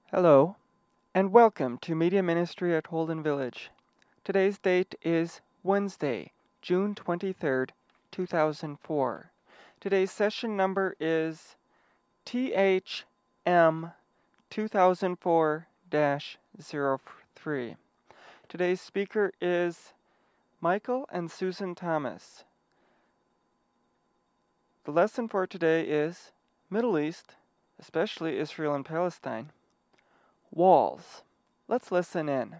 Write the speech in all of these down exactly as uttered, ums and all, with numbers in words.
Hello, and welcome to Media Ministry at Holden Village. Today's date is Wednesday, June twenty-third, two thousand four. Today's session number is T H M two thousand four dash zero three. Today's speaker is Michael and Susan Thomas. The lesson for today is Middle East, especially Israel and Palestine. Walls. Let's listen in.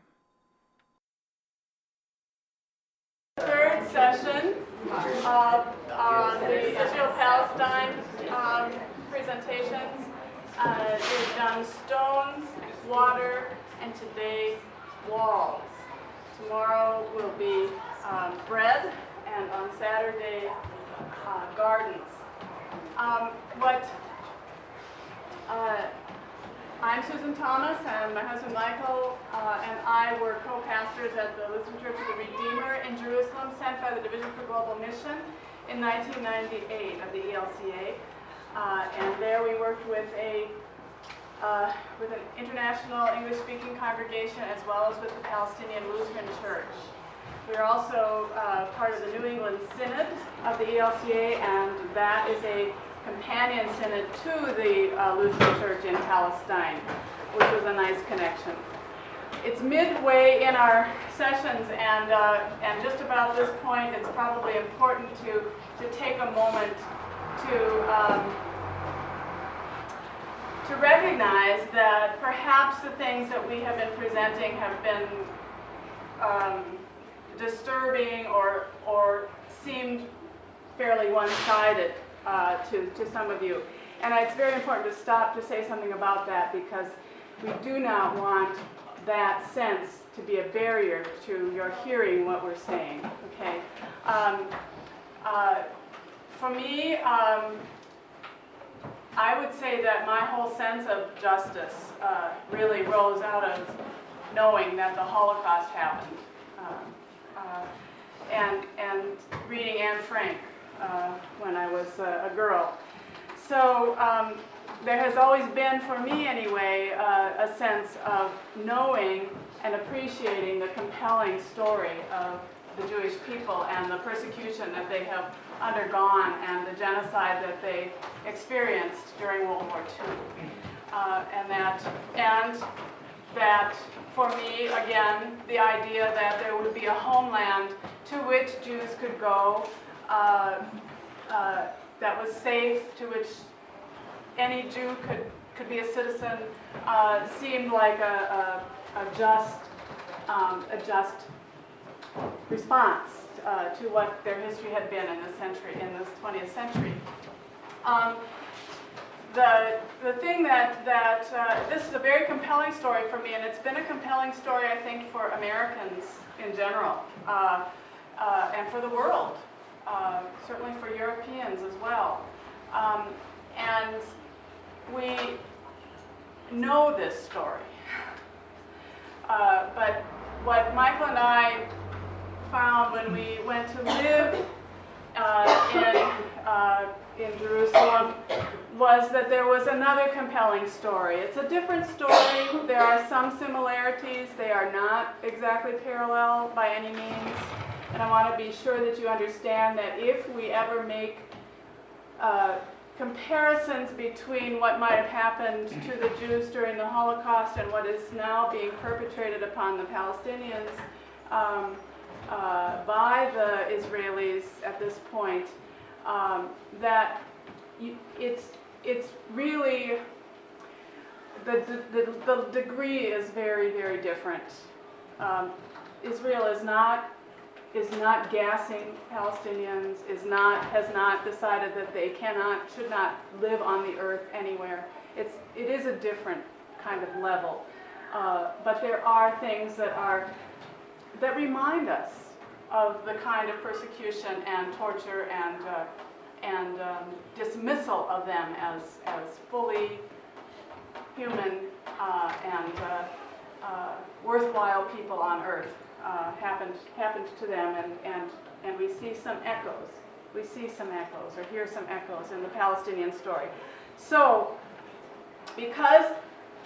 Third session of uh, the Israel-Palestine um, presentations. Uh, we've done stones, water, and today walls. Tomorrow will be um, bread, and on Saturday, uh, gardens. Um, what uh, I'm Susan Thomas, and my husband Michael uh, and I were co-pastors at the Lutheran Church of the Redeemer in Jerusalem, sent by the Division for Global Mission in nineteen ninety-eight of the E L C A. Uh, and there we worked with a uh, with an international English-speaking congregation as well as with the Palestinian Lutheran Church. We are also uh, part of the New England Synod of the E L C A, and that is a companion synod to the uh, Lutheran Church in Palestine, which was a nice connection. It's midway in our sessions, and uh, and just about this point, it's probably important to to take a moment to um, to recognize that perhaps the things that we have been presenting have been um, disturbing or or seemed fairly one-sided Uh, to, to some of you. And it's very important to stop to say something about that, because we do not want that sense to be a barrier to your hearing what we're saying, okay? Um, uh, for me, um, I would say that my whole sense of justice uh, really rose out of knowing that the Holocaust happened. Uh, uh, and, and reading Anne Frank Uh, when I was uh, a girl. So um, there has always been, for me anyway, uh, a sense of knowing and appreciating the compelling story of the Jewish people and the persecution that they have undergone and the genocide that they experienced during World War Two. Uh, and that, and that, for me, again, the idea that there would be a homeland to which Jews could go, Uh, uh, that was safe, to which any Jew could, could be a citizen, uh, seemed like a, a, a just um, a just response uh, to what their history had been in the century, in this twentieth century. Um, the the thing that that uh, this is a very compelling story for me, and it's been a compelling story, I think, for Americans in general, uh, uh, and for the world. Uh, certainly for Europeans as well. Um, and we know this story. Uh, but what Michael and I found when we went to live uh, in, uh, in Jerusalem was that there was another compelling story. It's a different story. There are some similarities. They are not exactly parallel by any means. And I want to be sure that you understand that if we ever make uh, comparisons between what might have happened to the Jews during the Holocaust and what is now being perpetrated upon the Palestinians um, uh, by the Israelis at this point, um, that you, it's it's really the, the the degree is very very different. Um, Israel is not. is not gassing Palestinians, is not, has not decided that they cannot, should not live on the earth anywhere. It's, it is a different kind of level. Uh, but there are things that are, that remind us of the kind of persecution and torture and, uh, and um, dismissal of them as, as fully human uh, and uh, uh, worthwhile people on earth. Uh, happened happened to them, and, and, and we see some echoes. We see some echoes, or hear some echoes in the Palestinian story. So, because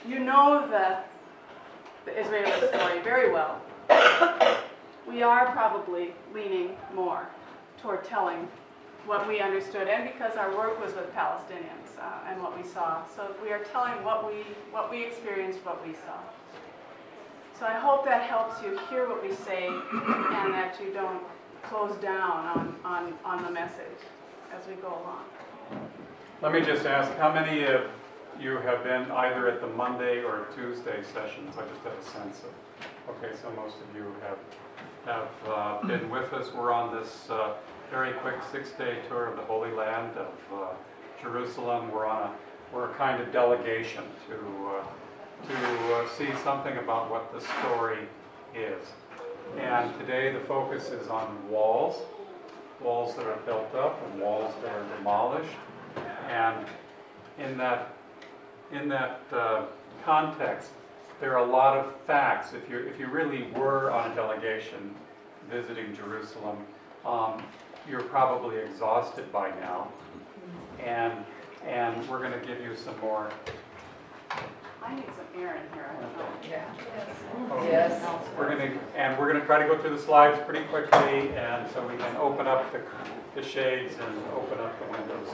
you know the, the Israeli story very well. We are probably leaning more toward telling what we understood, and because our work was with Palestinians uh, and what we saw. So we are telling what we what we experienced, what we saw. So I hope that helps you hear what we say and that you don't close down on, on, on the message as we go along. Let me just ask, how many of you have been either at the Monday or Tuesday sessions? I just have a sense of, okay, so most of you have have uh, been with us. We're on this uh, very quick six-day tour of the Holy Land of uh, Jerusalem. We're on a we're a kind of delegation to uh, to uh, see something about what the story is. And today the focus is on walls, walls that are built up and walls that are demolished. And in that in that uh, context, there are a lot of facts. If you if you really were on a delegation visiting Jerusalem, um, you're probably exhausted by now, and and we're going to give you some more. I need some air in here. I don't know. Yeah. Okay. Yes. We're going to and we're going to try to go through the slides pretty quickly, and so we can open up the the shades and open up the windows.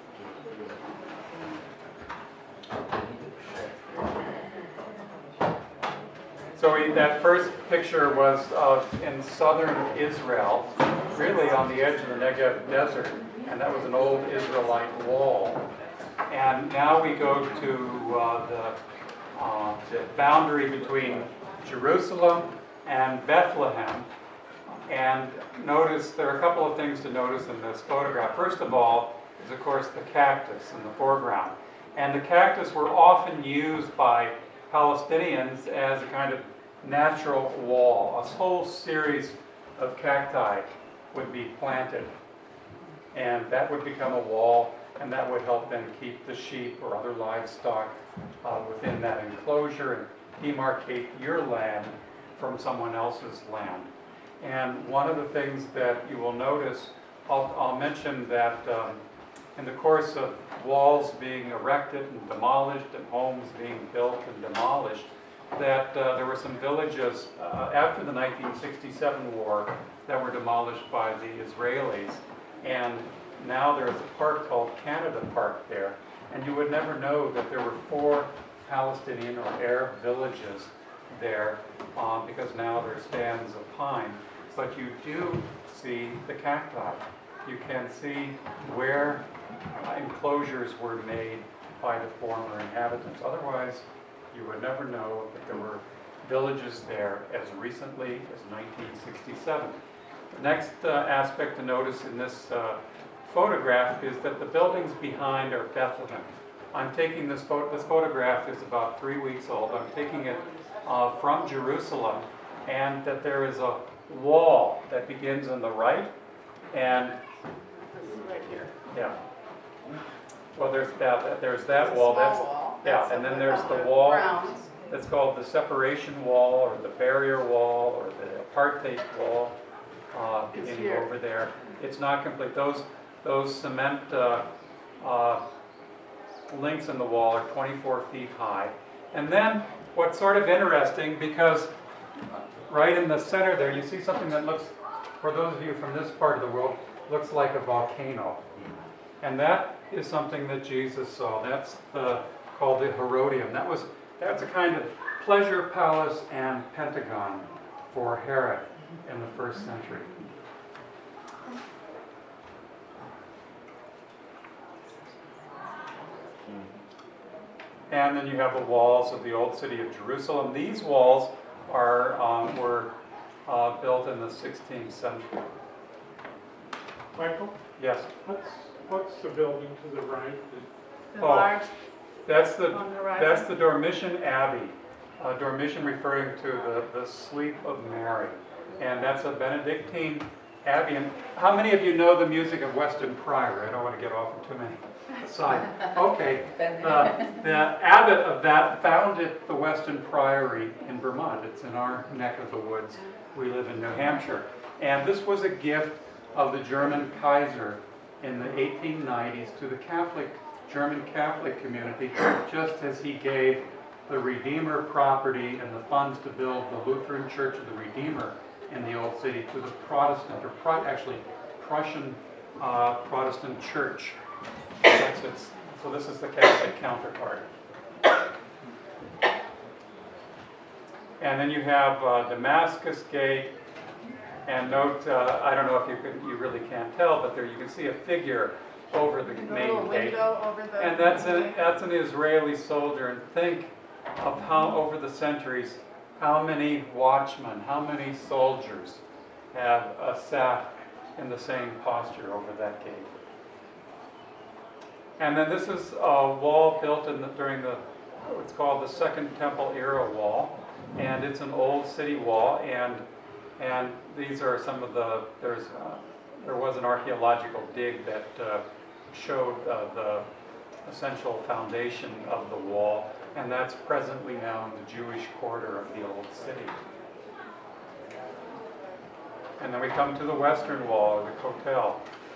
So we, that first picture was of in southern Israel, really on the edge of the Negev desert, and that was an old Israelite wall. And now we go to uh, the, uh, the boundary between Jerusalem and Bethlehem. And notice, there are a couple of things to notice in this photograph. First of all is, of course, the cactus in the foreground. And the cactus were often used by Palestinians as a kind of natural wall. A whole series of cacti would be planted, and that would become a wall, and that would help them keep the sheep or other livestock uh, within that enclosure and demarcate your land from someone else's land. And one of the things that you will notice, I'll, I'll mention that um, in the course of walls being erected and demolished and homes being built and demolished, that uh, there were some villages uh, after the nineteen sixty-seven war that were demolished by the Israelis. And now there's a park called Canada Park there. And you would never know that there were four Palestinian or Arab villages there uh, because now there stands a pine. But you do see the cacti. You can see where uh, enclosures were made by the former inhabitants. Otherwise, you would never know that there were villages there as recently as nineteen sixty-seven. The next uh, aspect to notice in this uh, photograph is that the buildings behind are Bethlehem. I'm taking this photo, this photograph is about three weeks old. I'm taking it uh, from Jerusalem, and that there is a wall that begins on the right, and This is right here. yeah. Well, there's that. There's that wall. That's wall. yeah, and then there's the wall Browns. that's called the separation wall, or the barrier wall, or the apartheid wall. Uh, It's in here. over there. It's not complete. Those those cement uh, uh, links in the wall are twenty-four feet high. And then what's sort of interesting, because right in the center there, you see something that looks, for those of you from this part of the world, looks like a volcano. And that is something that Jesus saw. That's the, called the Herodium. That was that's a kind of pleasure palace and pentagon for Herod in the first century. And then you have the walls of the old city of Jerusalem. These walls are um, were uh, built in the sixteenth century. Michael, Yes, what's, what's the building to the right? The Oh. large that's the on the horizon. that's the Dormition Abbey. Uh, Dormition referring to the, the sleep of Mary, and that's a Benedictine abbey. And how many of you know the music of Weston Prior? I don't want to get off on too many aside. Okay, the, the abbot of that founded the Weston Priory in Vermont. It's in our neck of the woods. We live in New Hampshire, and this was a gift of the German Kaiser in the eighteen nineties to the Catholic German Catholic community, just as he gave the Redeemer property and the funds to build the Lutheran Church of the Redeemer in the Old City to the Protestant, or Pro- actually Prussian uh, Protestant Church. That's its, so this is the Catholic counterpart. And then you have uh, Damascus Gate, and note, uh, I don't know if you can, you really can't tell, but there you can see a figure over the The main little gate. window over the. And that's, a, that's an Israeli soldier, and think of how over the centuries, how many watchmen, how many soldiers have uh, sat in the same posture over that gate. And then this is a wall built in the, during the, what's called the Second Temple era wall, and it's an old city wall, and and these are some of the, there's, uh, there was an archaeological dig that uh, showed uh, the essential foundation of the wall, and that's presently now in the Jewish quarter of the old city. And then we come to the western wall, the Kotel.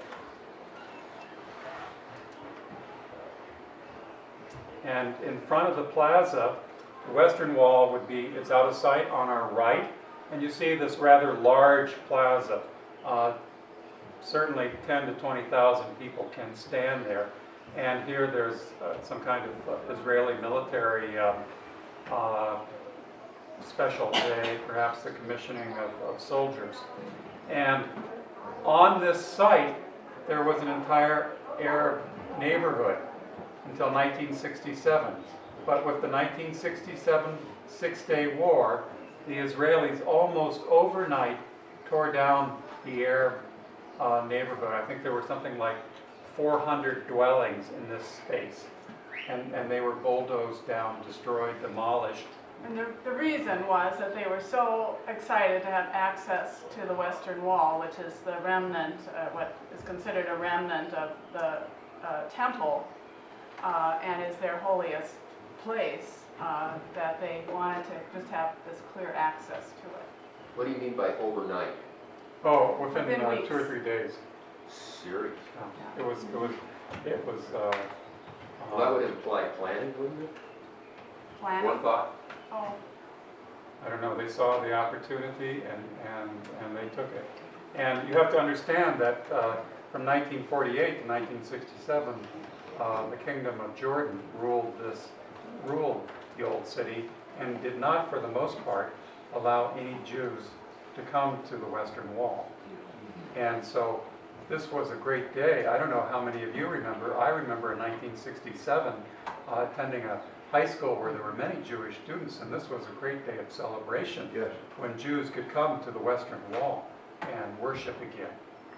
And in front of the plaza, the western wall would be, it's out of sight on our right, and you see this rather large plaza. Uh, certainly ten to twenty thousand people can stand there. And here there's uh, some kind of uh, Israeli military um, uh, special day, perhaps the commissioning of, of soldiers. And on this site, there was an entire Arab neighborhood until nineteen sixty-seven. But with the nineteen sixty-seven Six-Day War, the Israelis almost overnight tore down the Arab uh, neighborhood. I think there were something like four hundred dwellings in this space. And, and they were bulldozed down, destroyed, demolished. And the, the reason was that they were so excited to have access to the Western Wall, which is the remnant, uh, what is considered a remnant of the uh, temple, uh, and is their holiest place, uh, that they wanted to just have this clear access to it. What do you mean by overnight? Oh, within, Within uh, weeks. two or three days. Serious? Yeah. It was, it was, it was, uh, Well, that uh, would imply planning, wouldn't it? Planning? One thought? Oh, I don't know, they saw the opportunity and, and, and they took it. And you have to understand that uh, from nineteen forty-eight to nineteen sixty-seven, uh, the Kingdom of Jordan ruled this, ruled the old city and did not, for the most part, allow any Jews to come to the Western Wall. And so this was a great day. I don't know how many of you remember. I remember in nineteen sixty-seven uh, attending a high school where there were many Jewish students, and this was a great day of celebration. Yes. When Jews could come to the Western Wall and worship again.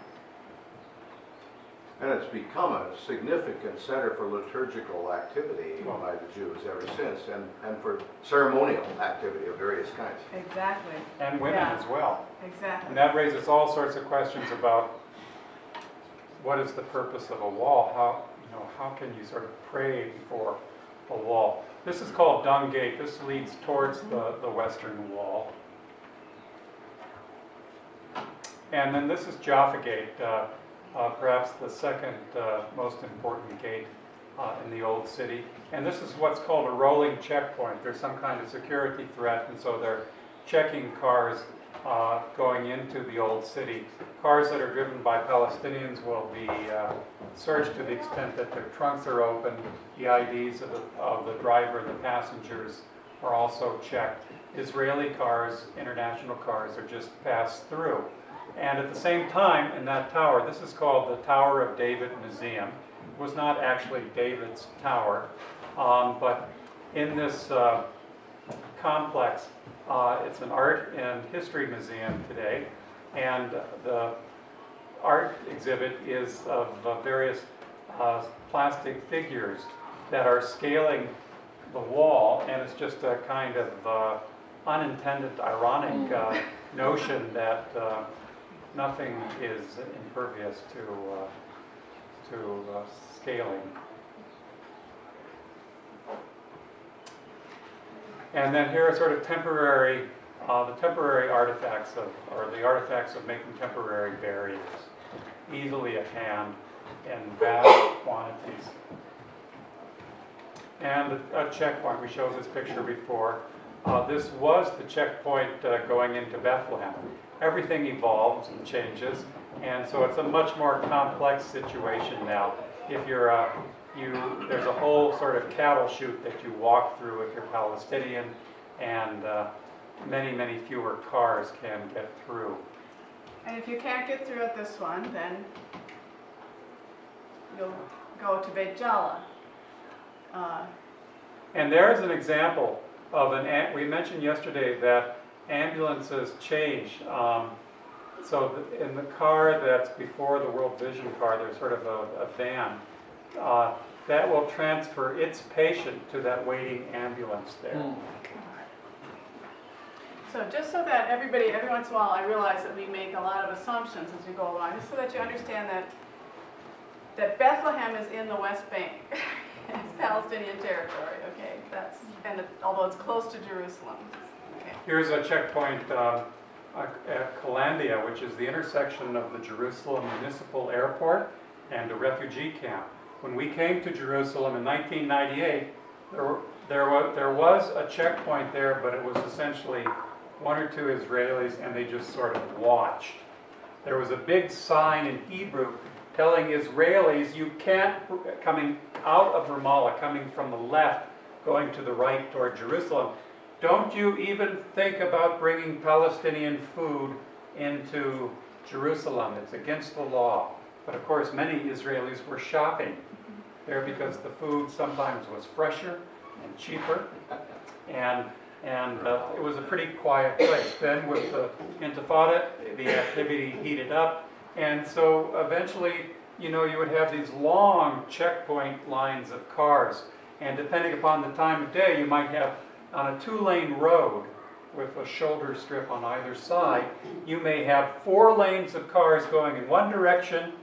And it's become a significant center for liturgical activity by the Jews ever since, and, and for ceremonial activity of various kinds. exactly, And women Yeah. as well. exactly. And that raises all sorts of questions about what is the purpose of a wall? How, you know, how can you sort of pray before a wall? This is called Dung Gate. This leads towards the, the Western Wall. And then this is Jaffa Gate, uh, uh, perhaps the second uh, most important gate uh, in the old city. And this is what's called a rolling checkpoint. There's some kind of security threat, and so they're checking cars uh, going into the old city. Cars that are driven by Palestinians will be uh, searched to the extent that their trunks are open. The I Ds of the, of the driver and the passengers are also checked. Israeli cars, international cars, are just passed through. And at the same time, in that tower, this is called the Tower of David Museum. It was not actually David's tower, um, but in this uh, complex, uh, it's an art and history museum today, and the art exhibit is of uh, various uh, plastic figures that are scaling the wall, and it's just a kind of uh, unintended, ironic uh, notion that uh, nothing is impervious to uh, to uh, scaling. And then here are sort of temporary, uh, the temporary artifacts of, or the artifacts of making temporary barriers, easily at hand in vast quantities. and a checkpoint. We showed this picture before. Uh, this was the checkpoint uh, going into Bethlehem. Everything evolves and changes, and so it's a much more complex situation now. If you're uh, you, there's a whole sort of cattle chute that you walk through if you're Palestinian, and uh, many, many fewer cars can get through. And if you can't get through at this one, then you'll go to Beit Jala. Uh, And there's an example of an, am- we mentioned yesterday that ambulances change. Um, so th- in the car that's before the World Vision car, there's sort of a, a van. Uh, that will transfer its patient to that waiting ambulance there. So just so that everybody, every once in a while, I realize that we make a lot of assumptions as we go along, just so that you understand that that Bethlehem is in the West Bank. It's Palestinian territory, okay? That's, and it's, although it's close to Jerusalem. Okay. Here's a checkpoint uh, uh, at Calandia, which is the intersection of the Jerusalem Municipal Airport and a refugee camp. When we came to Jerusalem in nineteen ninety-eight, there, were, there, was, there was a checkpoint there, but it was essentially one or two Israelis, and they just sort of watched. There was a big sign in Hebrew telling Israelis, you can't, coming out of Ramallah, coming from the left, going to the right toward Jerusalem, don't you even think about bringing Palestinian food into Jerusalem. It's against the law. But of course, many Israelis were shopping there because the food sometimes was fresher and cheaper. And And uh, it was a pretty quiet place. Then with the Intifada, the activity heated up. And so eventually, you know, you would have these long checkpoint lines of cars. And depending upon the time of day, you might have on a two-lane road with a shoulder strip on either side, you may have four lanes of cars going in one direction,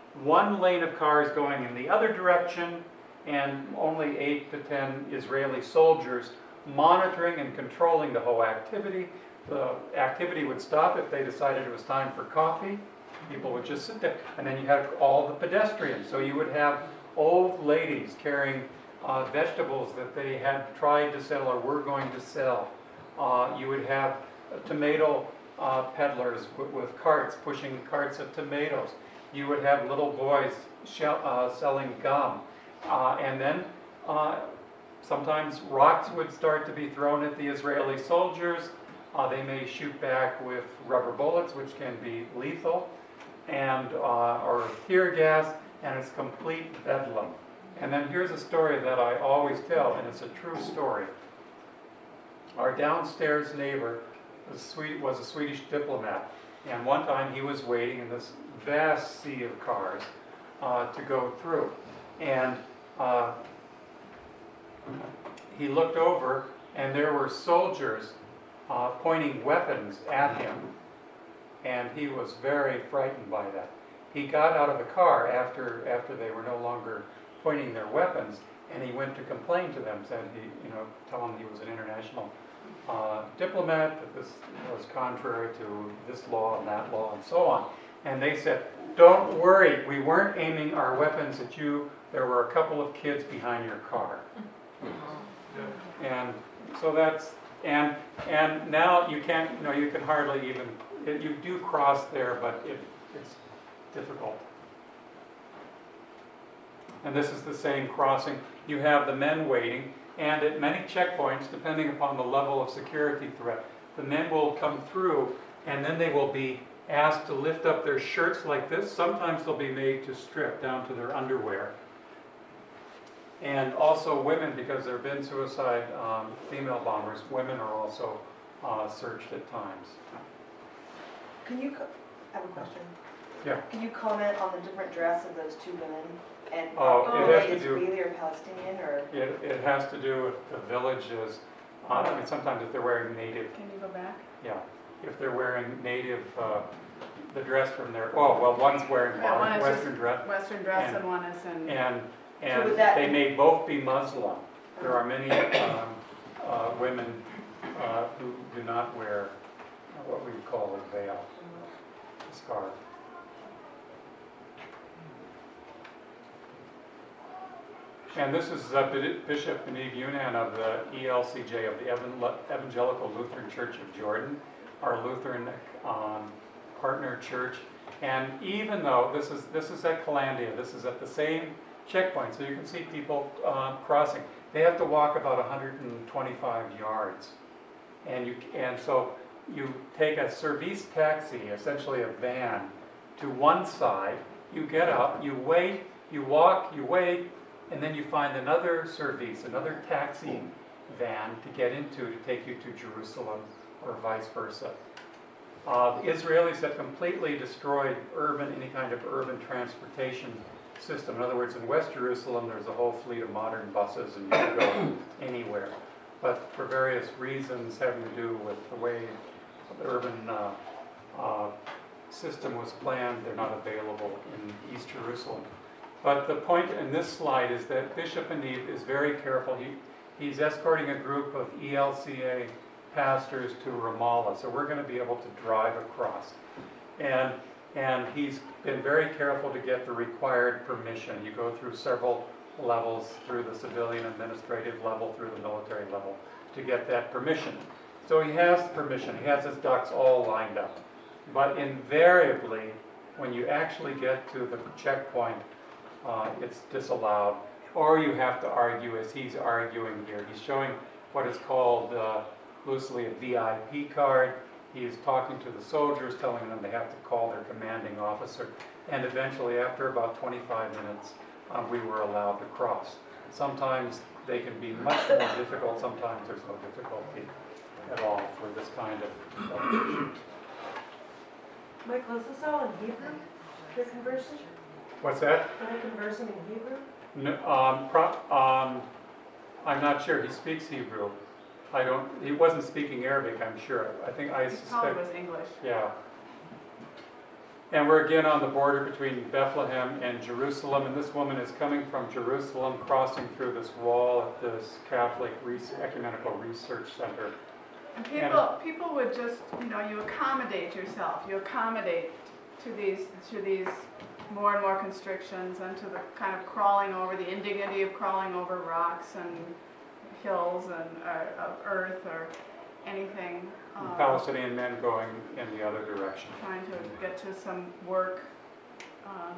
one lane of cars going in the other direction, and only eight to ten Israeli soldiers monitoring and controlling the whole activity. The activity would stop if they decided it was time for coffee. People would just sit there. And then you had all the pedestrians. So you would have old ladies carrying uh, vegetables that they had tried to sell or were going to sell. Uh, you would have tomato uh, peddlers w- with carts, pushing carts of tomatoes. You would have little boys shell, uh, selling gum. Uh, and then uh, sometimes rocks would start to be thrown at the Israeli soldiers. Uh, they may shoot back with rubber bullets, which can be lethal, and uh, or tear gas, and it's complete bedlam. And then here's a story that I always tell, and it's a true story. Our downstairs neighbor was, Swede, was a Swedish diplomat, and one time he was waiting in this vast sea of cars uh, to go through. And uh, he looked over, and there were soldiers uh, pointing weapons at him, and he was very frightened by that. He got out of the car after after they were no longer pointing their weapons, and he went to complain to them, said he, you know, tell them he was an international uh, diplomat, that this was contrary to this law and that law and so on. And they said, don't worry, we weren't aiming our weapons at you, there were a couple of kids behind your car. And so that's, and and now you can't, you know, you can hardly even, it, you do cross there, but it, it's difficult. And this is the same crossing. You have the men waiting, and at many checkpoints, depending upon the level of security threat, the men will come through, and then they will be asked to lift up their shirts like this. Sometimes they'll be made to strip down to their underwear. And also women, because there have been suicide um, female bombers, women are also uh, searched at times. Can you, co- I have a question. Yeah. Can you comment on the different dress of those two women? And Oh, are it has they to do- Israeli or Palestinian or? It, it has to do with the villages. Uh, I mean, sometimes if they're wearing native, Can you go back? yeah, if they're wearing native, uh, the dress from their, oh, well, one's wearing Yeah, one is Western dress, Western dress And- and one is in. and So and would that they be- may both be Muslim. There are many um, uh, women uh, who do not wear what we would call a veil, a scarf. And this is uh, Bishop B'Niv Yunan of the E L C J, of the Evangelical Lutheran Church of Jordan, our Lutheran um, partner church. And even though this is this is at Calandia, this is at the same checkpoint, so you can see people uh, crossing. They have to walk about one hundred twenty-five yards, and you and so you take a service taxi, essentially a van, to one side. You get up, you wait, you walk, you wait. And then you find another service, another taxi van to get into to take you to Jerusalem, or vice versa. Uh, the Israelis have completely destroyed urban, any kind of urban transportation system. In other words, in West Jerusalem, there's a whole fleet of modern buses, and you can go anywhere. But for various reasons having to do with the way the urban uh, uh, system was planned, they're not available in East Jerusalem. But the point in this slide is that Bishop B'Niv is very careful. He, he's escorting a group of E L C A pastors to Ramallah, so we're going to be able to drive across. And, and he's been very careful to get the required permission. You go through several levels, through the civilian administrative level, through the military level, to get that permission. So he has permission. He has his ducks all lined up. But invariably, when you actually get to the checkpoint, Uh, it's disallowed, or you have to argue as he's arguing here. He's showing what is called uh, loosely a V I P card. He's talking to the soldiers, telling them they have to call their commanding officer, and eventually, after about twenty-five minutes, um, we were allowed to cross. Sometimes they can be much more difficult, sometimes there's no difficulty at all for this kind of celebration. Michael, is this all in Hebrew, your conversion? What's that? Can I converse in Hebrew? No, um, pro, um, I'm not sure. He speaks Hebrew. I don't. He wasn't speaking Arabic, I'm sure. I think I It suspect. probably was English. Yeah. And we're again on the border between Bethlehem and Jerusalem, and this woman is coming from Jerusalem, crossing through this wall at this Catholic Res- Ecumenical Research Center. And people, people would just, you know, you accommodate yourself. You accommodate to these, to these more and more constrictions, and to the kind of crawling over, the indignity of crawling over rocks and hills and uh, of earth or anything. Um, Palestinian men going in the other direction. Trying to get to some work. Um,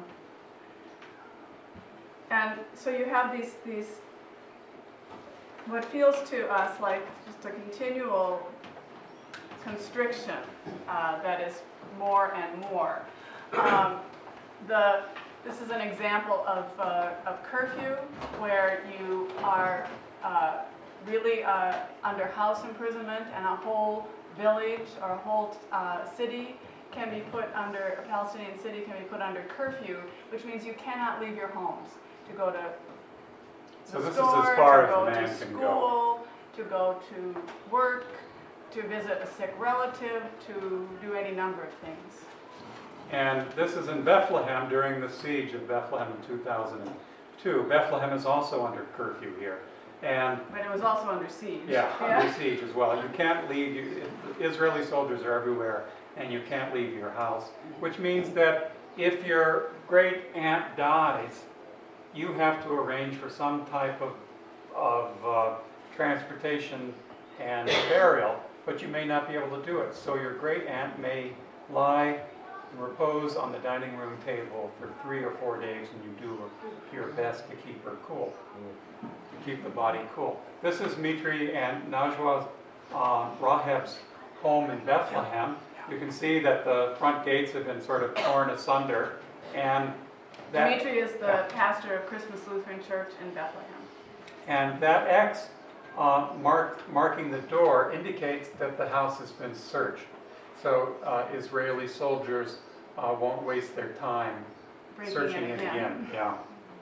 and so you have these, these, what feels to us like just a continual constriction uh, that is more and more. Um, The, this is an example of, uh, of curfew, where you are uh, really uh, under house imprisonment, and a whole village or a whole uh, city can be put under, a Palestinian city can be put under curfew, which means you cannot leave your homes to go to So the this store, is as far to as go a to man can go. school, to go to work, to visit a sick relative, to do any number of things. And this is in Bethlehem during the siege of Bethlehem in two thousand two. Bethlehem is also under curfew here. And But it was also under siege. yeah, under siege as well. You can't leave, you, Israeli soldiers are everywhere, and you can't leave your house. Which means that if your great aunt dies, you have to arrange for some type of, of uh, transportation and burial, but you may not be able to do it. So your great aunt may lie and repose on the dining room table for three or four days, and you do your best to keep her cool, to keep the body cool. This is Mitri and Najwa uh, Raheb's home in Bethlehem. You can see that the front gates have been sort of torn asunder, and that, Dimitri is the yeah. pastor of Christmas Lutheran Church in Bethlehem. And that X uh, marked, marking the door indicates that the house has been searched. So uh, Israeli soldiers uh, won't waste their time Breaking searching it it again. again. Yeah.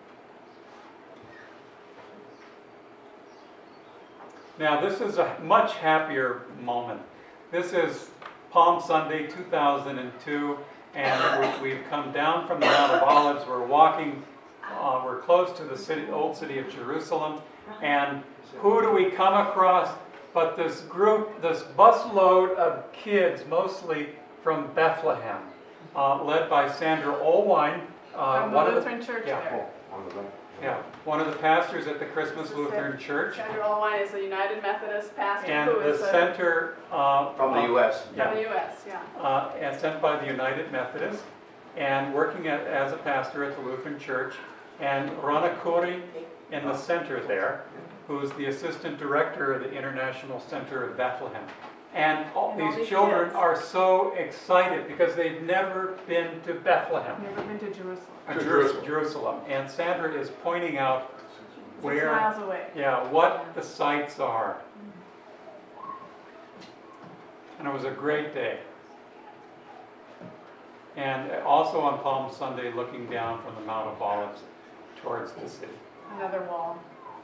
Now this is a much happier moment. This is Palm Sunday two thousand two, and we, we've come down from the Mount of Olives. We're walking, uh, we're close to the city, old city of Jerusalem, and who do we come across but this group, this busload of kids, mostly from Bethlehem, uh, led by Sandra Olwine. Uh, From the one Lutheran of the, Church yeah, there. On the left. Yeah, one of the pastors at the Christmas This is Lutheran Church. Sandra Olwine is a United Methodist pastor And who the is a- center. uh, From the U S. from Yeah. the U S, yeah. uh, and sent by the United Methodist, and working at, as a pastor at the Lutheran Church. And Rana Khoury in the center there, who's the assistant director of the International Center of Bethlehem. And all And all these these children kids. are so excited because they've never been to Bethlehem, Never been to Jerusalem. uh, To Jerus- Jerusalem. Jerusalem. And Sandra is pointing out Six where, miles away. yeah, what the sites are. And it was a great day. And also on Palm Sunday, looking down from the Mount of Olives towards the city. Another wall.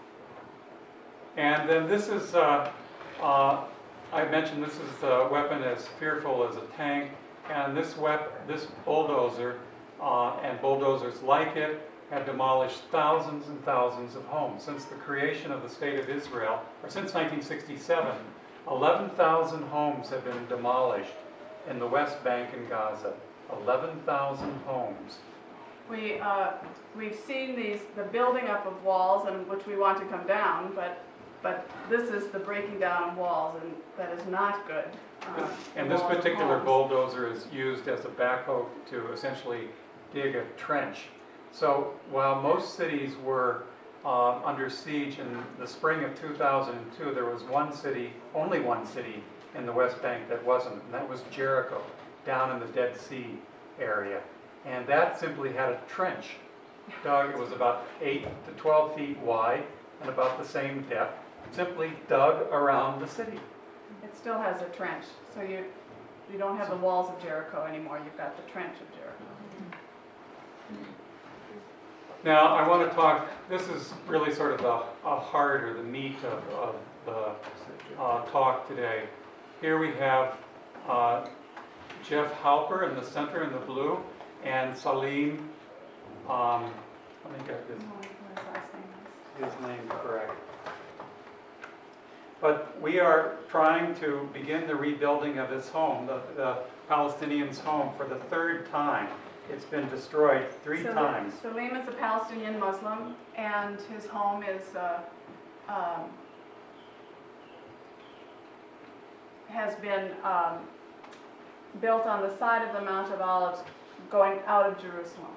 And then this is, uh, uh, I mentioned this is a weapon as fearful as a tank. And this wep- this bulldozer uh, and bulldozers like it have demolished thousands and thousands of homes. Since the creation of the State of Israel, or since nineteen sixty-seven, eleven thousand homes have been demolished in the West Bank and Gaza. eleven thousand homes. We, uh, we've seen these, the building up of walls, and which we want to come down, but, but this is the breaking down of walls, and that is not good. uh, And this walls of particular homes. bulldozer is used as a backhoe to essentially dig a trench. So while most cities were uh, under siege in the spring of two thousand two, there was one city, only one city in the West Bank that wasn't, and that was Jericho, down in the Dead Sea area. And that simply had a trench dug. It was about eight to twelve feet wide and about the same depth, simply dug around the city. It still has a trench, so you, you don't have the walls of Jericho anymore, you've got the trench of Jericho. Now, I want to talk, this is really sort of the a heart or the meat of, of the uh, talk today. Here we have uh, Jeff Halper in the center in the blue, and Salim, um, let me get his, Oh, what his last name is. his name correct. But we are trying to begin the rebuilding of his home, the, the Palestinians' home, for the third time. It's been destroyed three Salim- times. Salim is a Palestinian Muslim, and his home is, uh, um, has been um, built on the side of the Mount of Olives going out of Jerusalem.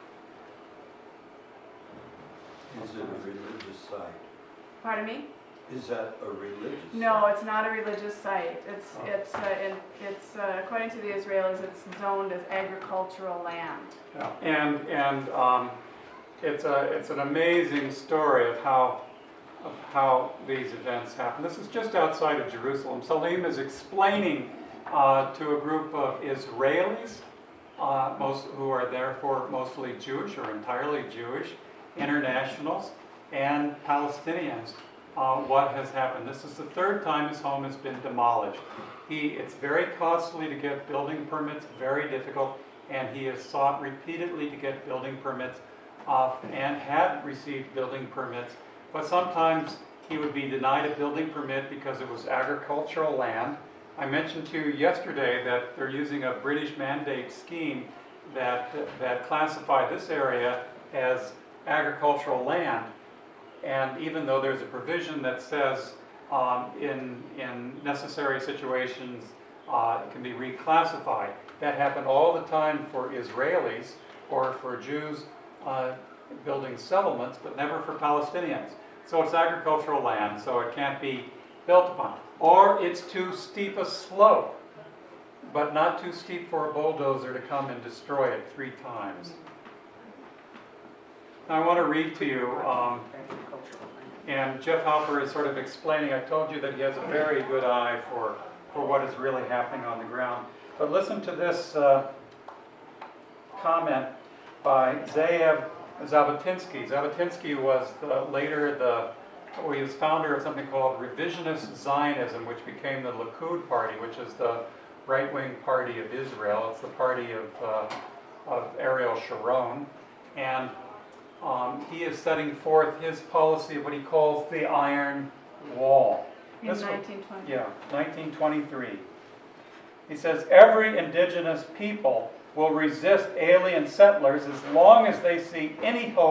Is it a religious site? Pardon me? Is that a religious site? No, it's not a religious site. It's, Oh. it's, uh, in- it's, uh, according to the Israelis, it's zoned as agricultural land. Yeah. And and um, it's a it's an amazing story of how of how these events happen. This is just outside of Jerusalem. Salim is explaining uh, to a group of Israelis, uh, most who are therefore mostly Jewish or entirely Jewish, internationals, and Palestinians, uh, what has happened. This is the third time his home has been demolished. He it's very costly to get building permits, very difficult. And he has sought repeatedly to get building permits uh, and had received building permits, but sometimes he would be denied a building permit because it was agricultural land. I mentioned to you yesterday that they're using a British mandate scheme that, that classified this area as agricultural land, and even though there's a provision that says um, in, in necessary situations uh, it can be reclassified. That happened all the time for Israelis or for Jews uh, building settlements, but never for Palestinians. So it's agricultural land, so it can't be built upon. Or it's too steep a slope, but not too steep for a bulldozer to come and destroy it three times. Now I want to read to you, um, and Jeff Halper is sort of explaining, I told you that he has a very good eye for, for what is really happening on the ground. But listen to this uh, comment by Zeev Zabotinsky. Zabotinsky was the, later the, well, he was founder of something called Revisionist Zionism, which became the Likud Party, which is the right-wing party of Israel. It's the party of, uh, of Ariel Sharon. And um, he is setting forth his policy of what he calls the Iron Wall. In This was- nineteen twenty. Yeah, nineteen twenty-three. He says, every indigenous people will resist alien settlers as long as they see any hope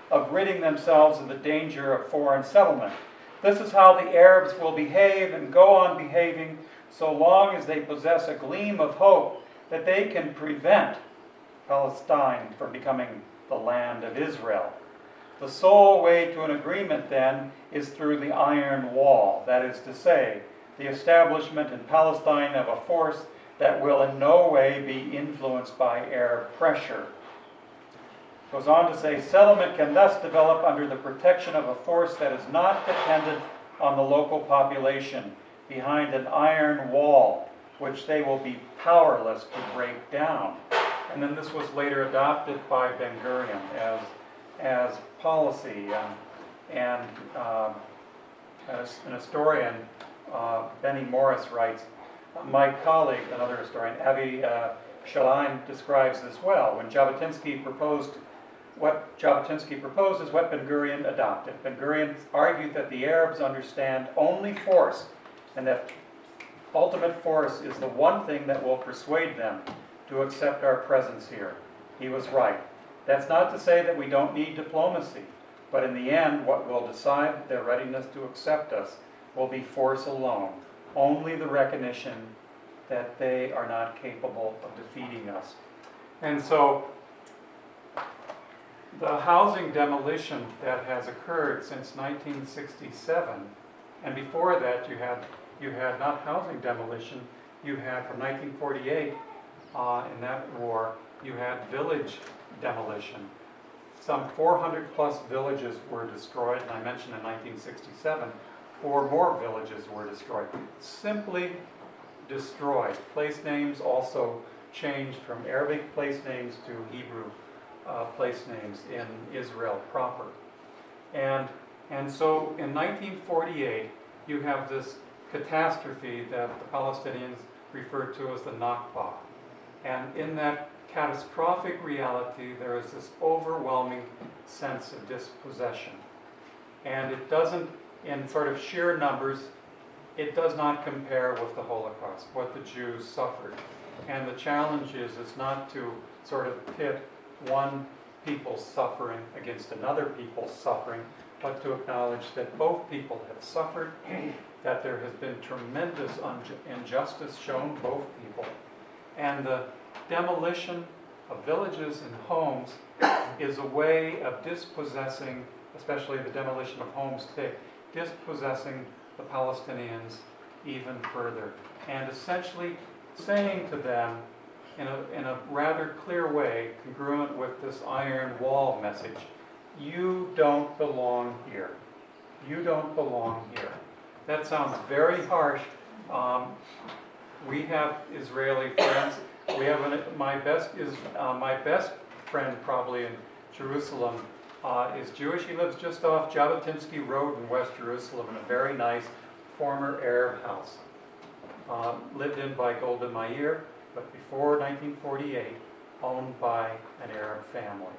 of ridding themselves of the danger of foreign settlement. This is how the Arabs will behave and go on behaving so long as they possess a gleam of hope that they can prevent Palestine from becoming the land of Israel. The sole way to an agreement, then, is through the Iron Wall, that is to say, the establishment in Palestine of a force that will in no way be influenced by Arab pressure. Goes on to say, settlement can thus develop under the protection of a force that is not dependent on the local population, behind an iron wall, which they will be powerless to break down. And then this was later adopted by Ben-Gurion as, as policy. Um, and uh, as an historian, uh, Benny Morris writes, my colleague, another historian, Avi uh, Shaline, describes this well. When Jabotinsky proposed What Jabotinsky proposed is what Ben-Gurion adopted. Ben-Gurion argued that the Arabs understand only force, and that ultimate force is the one thing that will persuade them to accept our presence here. He was right. That's not to say that we don't need diplomacy, but in the end, what will decide their readiness to accept us will be force alone, only the recognition that they are not capable of defeating us. And so, the housing demolition that has occurred since nineteen sixty-seven, and before that you had you had not housing demolition, you had from nineteen forty-eight, uh, in that war, you had village demolition. Some four hundred plus villages were destroyed, and I mentioned in nineteen sixty-seven, four more villages were destroyed. Simply destroyed. Place names also changed from Arabic place names to Hebrew Uh, place names in Israel proper. And, and so in nineteen forty-eight, you have this catastrophe that the Palestinians refer to as the Nakba. And in that catastrophic reality, there is this overwhelming sense of dispossession. And it doesn't, in sort of sheer numbers, it does not compare with the Holocaust, what the Jews suffered. And the challenge is, is not to sort of pit one people's suffering against another people's suffering, but to acknowledge that both people have suffered, that there has been tremendous injustice shown both people, and the demolition of villages and homes is a way of dispossessing, especially the demolition of homes today, dispossessing the Palestinians even further, and essentially saying to them, In a, in a rather clear way, congruent with this iron wall message, you don't belong here. You don't belong here. That sounds very harsh. Um, we have Israeli friends. We have an, my best is uh, my best friend probably in Jerusalem uh, is Jewish. He lives just off Jabotinsky Road in West Jerusalem in a very nice former Arab house, uh, lived in by Golda Meir, but before nineteen forty-eight, owned by an Arab family.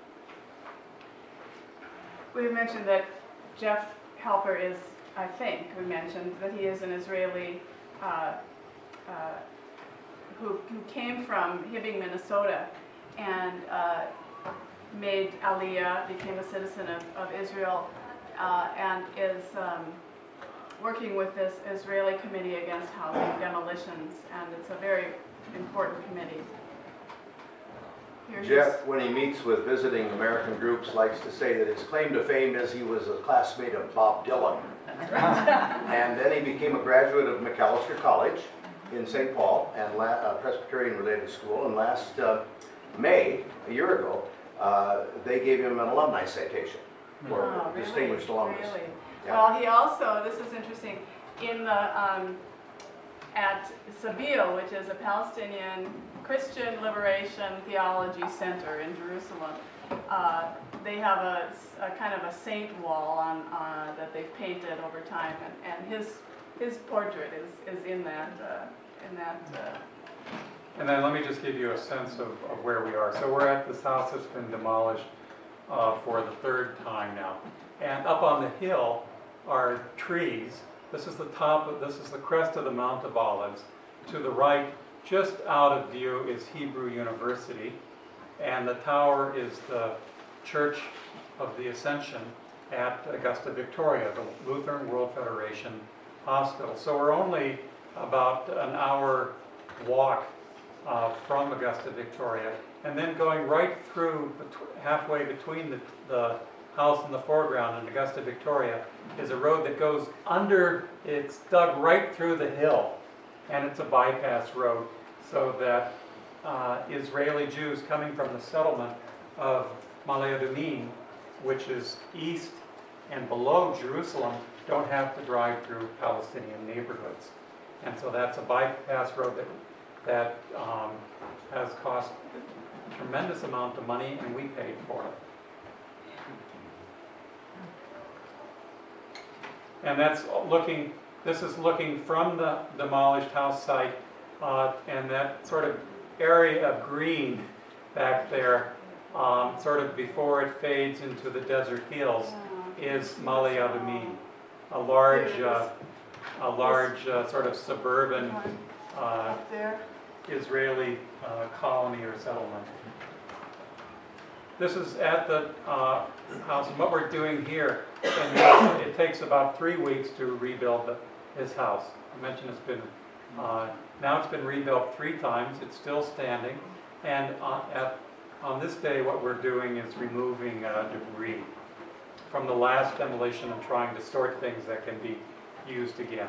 We mentioned that Jeff Halper is, I think, we mentioned that he is an Israeli uh, uh, who, who came from Hibbing, Minnesota, and uh, made Aliyah, became a citizen of, of Israel, uh, and is um, working with this Israeli Committee Against Housing Demolitions, and it's a very important committee. Here Jeff, when he meets with visiting American groups, likes to say that his claim to fame is he was a classmate of Bob Dylan. And then he became a graduate of Macalester College in Saint Paul, and la- uh, Presbyterian-related school, and last uh, May, a year ago, uh, they gave him an alumni citation for Oh, really? distinguished alumnus. Really? Yeah. Well, he also, this is interesting, in the, um, at Sabeel, which is a Palestinian Christian Liberation Theology Center in Jerusalem, uh, they have a, a kind of a saint wall on, uh, that they've painted over time, and, and his his portrait is, is in that uh, in that. Uh, And then let me just give you a sense of, of where we are. So we're at this house that's been demolished uh, for the third time now. And up on the hill are trees. This is the top of, this is the crest of the Mount of Olives. To the right, just out of view, is Hebrew University. And the tower is the church of the Ascension at Augusta Victoria, the Lutheran World Federation Hospital. So we're only about an hour walk uh, from Augusta Victoria, and then going right through, bet- halfway between the, the house in the foreground and Augusta Victoria is a road that goes under, it's dug right through the hill, and it's a bypass road, so that uh, Israeli Jews coming from the settlement of Ma'ale Adumim, which is east and below Jerusalem, don't have to drive through Palestinian neighborhoods. And so that's a bypass road that, that um, has cost a tremendous amount of money, and we paid for it. And that's looking, this is looking from the demolished house site, uh, and that sort of area of green back there, um, sort of before it fades into the desert hills, is Ma'ale Adumim, a large, uh, a large uh, sort of suburban uh, Israeli uh, colony or settlement. This is at the uh, house, and what we're doing here, and it takes about three weeks to rebuild the, his house. I mentioned it's been, uh, now it's been rebuilt three times, it's still standing, and on, at, on this day what we're doing is removing uh, debris from the last demolition and trying to sort things that can be used again.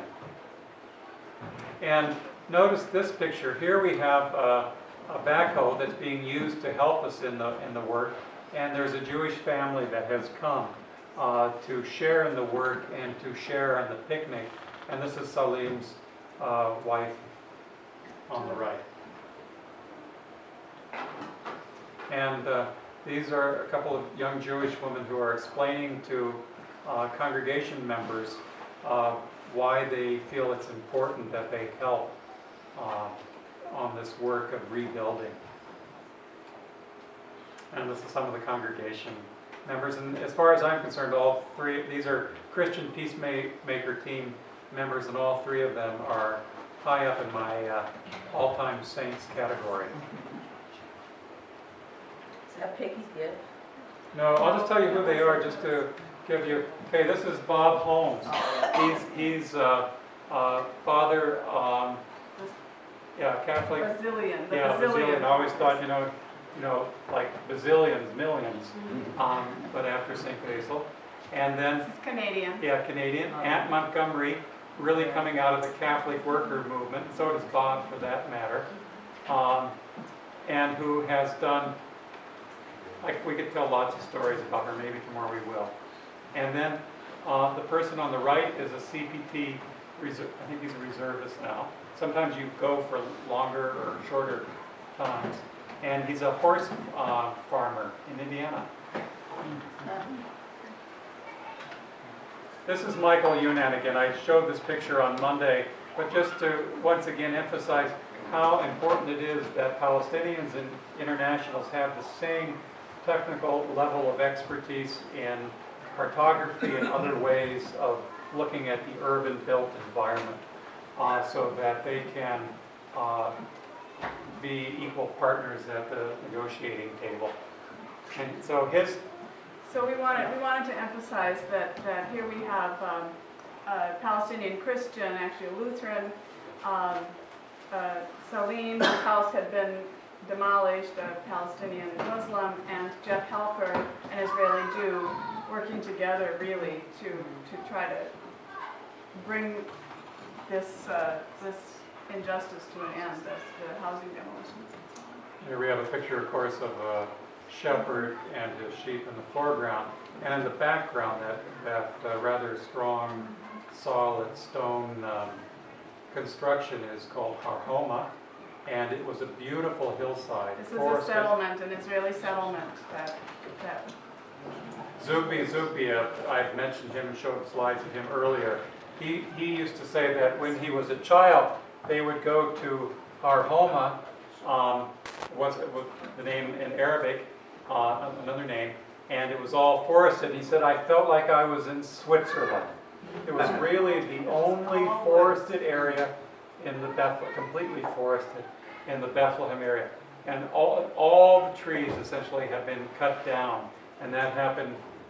And notice this picture. Here we have uh, a backhoe that's being used to help us in the in the work, and there's a Jewish family that has come uh, to share in the work and to share in the picnic. And this is Salim's uh, wife on the right. And uh, these are a couple of young Jewish women who are explaining to uh, congregation members uh, why they feel it's important that they help uh, on this work of rebuilding. And this is some of the congregation members. And as far as I'm concerned, all three, these are Christian Peacemaker team members, and all three of them are high up in my uh, all-time saints category. Is that Peggy's gift? No, I'll just tell you who they are just to give you. Okay, this is Bob Holmes. He's he's uh, uh, father, um, yeah, Catholic. Basilian, the Yeah, Basilian. Basilian. I always thought, you know, you know, like bazillions, millions, um, but after Saint Basil. And then, This is Canadian. yeah, Canadian. Aunt Montgomery, really coming out of the Catholic worker movement. So does Bob, for that matter. Um, and who has done, like, we could tell lots of stories about her. Maybe tomorrow we will. And then uh, the person on the right is a C P T, reserve, I think he's a reservist now. Sometimes you go for longer or shorter times. And he's a horse uh, farmer in Indiana. This is Michael Yunan again. I showed this picture on Monday, but just to once again emphasize how important it is that Palestinians and internationals have the same technical level of expertise in cartography and other ways of looking at the urban built environment, uh, so that they can uh, be equal partners at the negotiating table. And so his So we wanted, we wanted to emphasize that, that here we have um, a Palestinian Christian, actually a Lutheran, um, uh, Salim, whose house had been demolished, a Palestinian Muslim, and Jeff Helper, an Israeli Jew, working together really to, to try to bring this, uh, this injustice to an end, the, the housing demolitions and so on. Here we have a picture, of course, of a shepherd and his sheep in the foreground, and in the background that, that uh, rather strong, solid stone um, construction is called Har Homa, and it was a beautiful hillside. This is a forested. settlement, an Israeli settlement that, that Zugbi Zugbi, uh, I've mentioned him and showed slides of him earlier. He, he used to say that when he was a child, they would go to Har Homa, um, was, was the name in Arabic, uh, another name, and it was all forested. He said, I felt like I was in Switzerland. It was really the only forested area in the Bethlehem, completely forested in the Bethlehem area. And all, all the trees essentially have been cut down, and that happened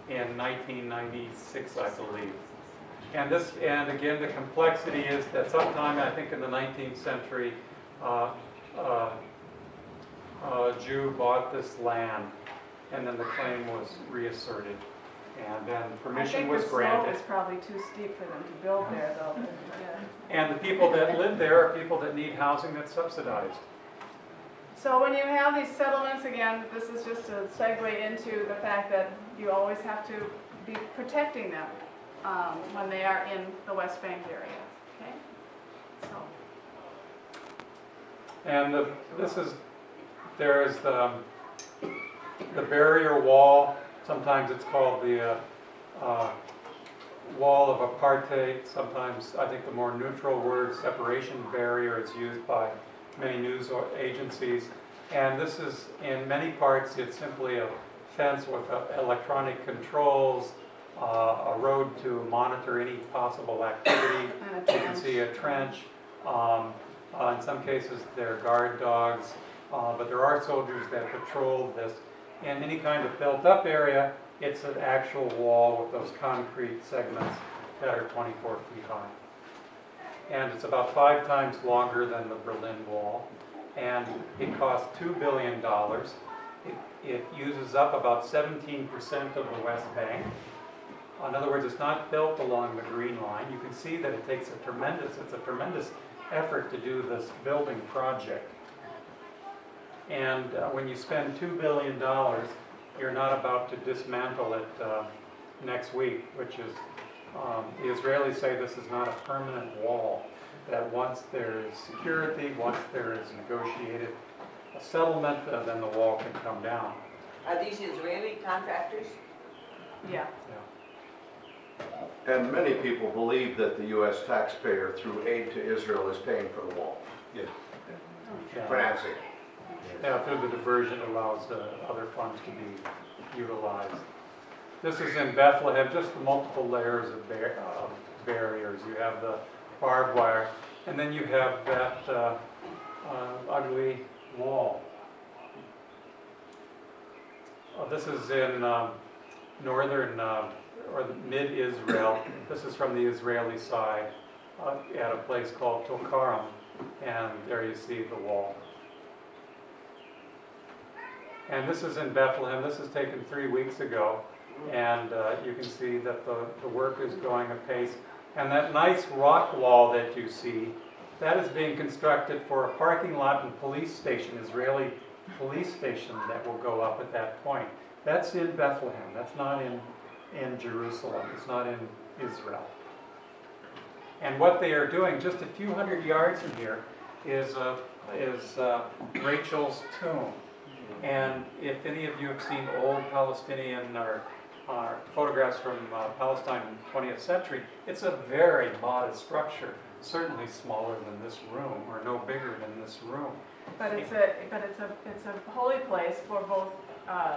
in nineteen ninety-six, I believe. And this, and again, the complexity is that sometime, I think in the nineteenth century, uh, uh, a Jew bought this land, and then the claim was reasserted, and then permission was granted. I think the slope is probably too steep for them to build there, though. And the people that live there are people that need housing that's subsidized. So when you have these settlements, again, this is just a segue into the fact that you always have to be protecting them um, when they are in the West Bank area. Okay? So. And the, this is, there is the, the barrier wall. Sometimes it's called the uh, uh, wall of apartheid. Sometimes I think the more neutral word separation barrier is used by many news agencies. And this is, in many parts, it's simply a fence with uh, electronic controls, uh, a road to monitor any possible activity. You can see a trench. Um, uh, in some cases, they're guard dogs, uh, but there are soldiers that patrol this. In any kind of built-up area, it's an actual wall with those concrete segments that are twenty-four feet high. And it's about five times longer than the Berlin Wall. And it costs two billion dollars. It, it uses up about seventeen percent of the West Bank. In other words, it's not built along the Green Line. You can see that it takes a tremendous, it's a tremendous effort to do this building project. And uh, when you spend two billion dollars, you're not about to dismantle it uh, next week, which is, um, the Israelis say this is not a permanent wall, that once there is security, once there is negotiated a settlement, uh, then the wall can come down. Are these Israeli contractors? Yeah. Yeah. And many people believe that the U S taxpayer, through aid to Israel, is paying for the wall, Yes. Yeah. financing it. Yeah, through the diversion allows uh, other funds to be utilized. This is in Bethlehem, just the multiple layers of bar uh, barriers. You have the barbed wire, and then you have that uh, uh, ugly wall. Uh, this is in um, northern uh, or mid-Israel. This is from the Israeli side uh, at a place called Tulkarm, and there you see the wall. And this is in Bethlehem. This is taken three weeks ago, and uh, you can see that the, the work is going apace. And that nice rock wall that you see, that is being constructed for a parking lot and police station, Israeli police station that will go up at that point. That's in Bethlehem. That's not in, in Jerusalem. It's not in Israel. And what they are doing, just a few hundred yards from here, is, uh, is uh, Rachel's tomb. And if any of you have seen old Palestinian or, or photographs from uh, Palestine in the twentieth century, it's a very modest structure, certainly smaller than this room, or no bigger than this room. But it's a but it's a it's a holy place for both uh,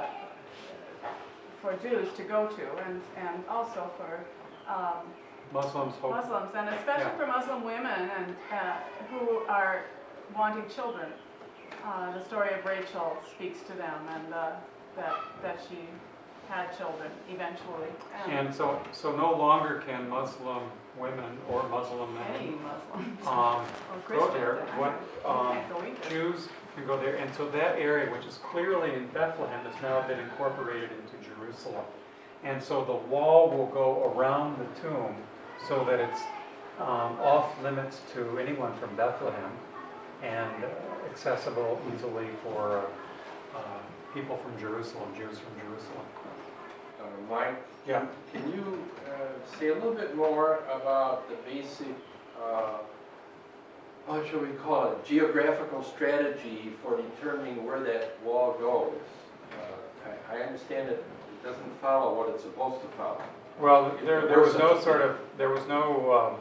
for Jews to go to, and and also for um, Muslims hope. Muslims, and especially Yeah. for Muslim women and uh, who are wanting children. Uh, the story of Rachel speaks to them, and uh, that that she had children eventually. And so, so no longer can Muslim women or Muslim Any men Muslims um, or go Christians there. that What um, can't go either. Jews can go there, and so that area, which is clearly in Bethlehem, has now been incorporated into Jerusalem. And so the wall will go around the tomb so that it's um, off limits to anyone from Bethlehem and uh, accessible easily for uh, uh, people from Jerusalem, Jews from Jerusalem. Uh, Mike, Yeah. can you uh, say a little bit more about the basic, uh, what shall we call it, geographical strategy for determining where that wall goes? Uh, I, I understand that it doesn't follow what it's supposed to follow. Well, there, there Or was such no a sort thing. of, there was no um,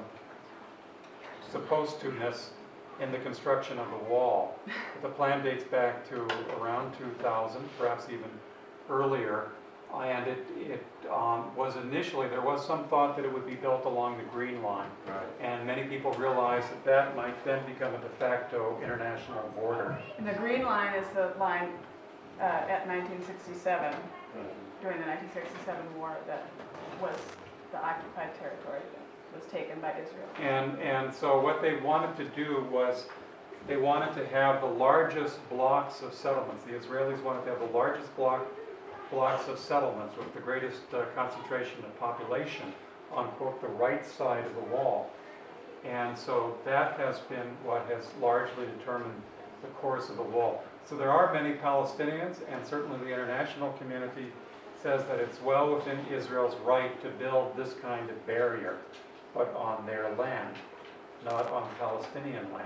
supposed to-ness in the construction of the wall. The plan dates back to around two thousand, perhaps even earlier. And it, it um, was initially, there was some thought that it would be built along the Green Line. Right. And many people realized that that might then become a de facto international border. And the green line is the line uh, at nineteen sixty-seven. during the nineteen sixty-seven war that was the occupied territory that was taken by Israel. And, and so what they wanted to do was, they wanted to have the largest blocks of settlements. The Israelis wanted to have the largest block, blocks of settlements with the greatest uh, concentration of population on, quote, the right side of the wall. And so that has been what has largely determined the course of the wall. So there are many Palestinians, and certainly the international community says that it's well within Israel's right to build this kind of barrier, but on their land, not on Palestinian land.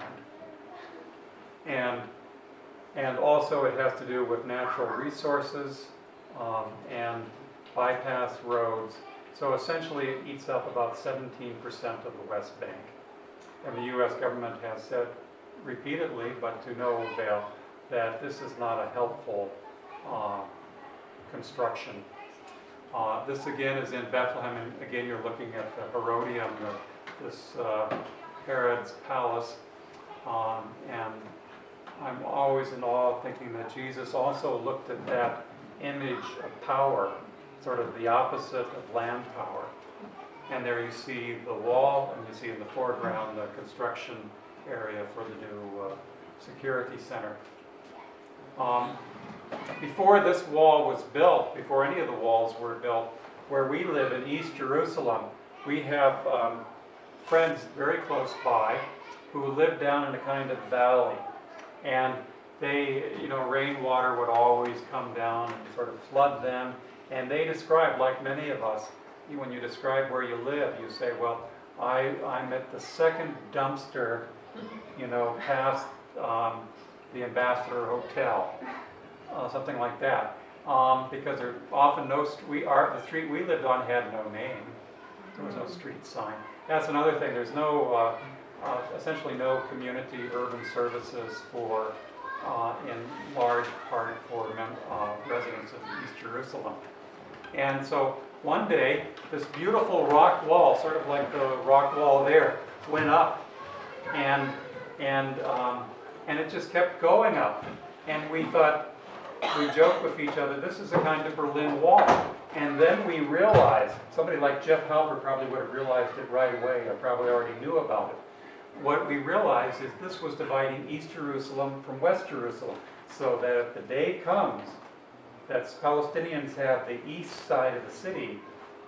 And, and also it has to do with natural resources um, and bypass roads. So essentially it eats up about seventeen percent of the West Bank. And the U S government has said repeatedly, but to no avail, that this is not a helpful uh, construction. Uh, this again is in Bethlehem, and again you're looking at the Herodium, the, this uh, Herod's palace, um, and I'm always in awe thinking that Jesus also looked at that image of power, sort of the opposite of land power. And there you see the wall, and you see in the foreground the construction area for the new uh, security center. Um, before this wall was built, before any of the walls were built, where we live in East Jerusalem, we have um, friends very close by who live down in a kind of valley. And they, you know, rainwater would always come down and sort of flood them. And they describe, like many of us, when you describe where you live, you say, well, I, I'm at the second dumpster, you know, past um, the Ambassador Hotel, uh, something like that. Um, because there often no, st- we are, the street we lived on had no name. There was no street sign. That's another thing. There's no, uh, uh, essentially no community urban services for, uh, in large part for mem- uh, residents of East Jerusalem. And so one day, this beautiful rock wall, sort of like the rock wall there, went up, and and um, and it just kept going up. And we thought, we joked with each other, this is a kind of Berlin Wall. And then we realized, somebody like Jeff Halper probably would have realized it right away, or probably already knew about it. What we realized is this was dividing East Jerusalem from West Jerusalem, so that if the day comes that Palestinians have the east side of the city,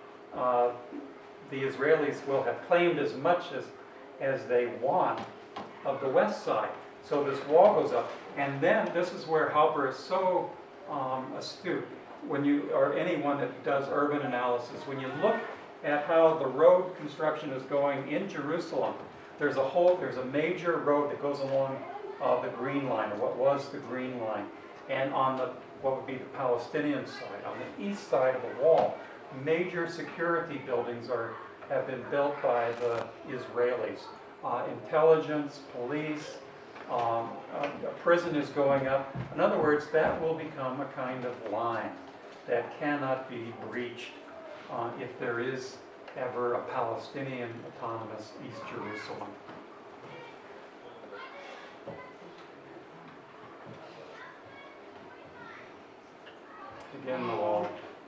uh, the Israelis will have claimed as much as, as they want of the west side. So this wall goes up. And then this is where Halper is so um, astute, when you, or anyone that does urban analysis, when you look at how the road construction is going in Jerusalem, there's a whole, there's a major road that goes along uh, the Green Line, or what was the Green Line. And on the, what would be the Palestinian side, on the east side of the wall, major security buildings are have been built by the Israelis. Uh, intelligence, police, um, a, a prison is going up. In other words, that will become a kind of line that cannot be breached uh, if there is ever a Palestinian autonomous East Jerusalem. Again, the wall.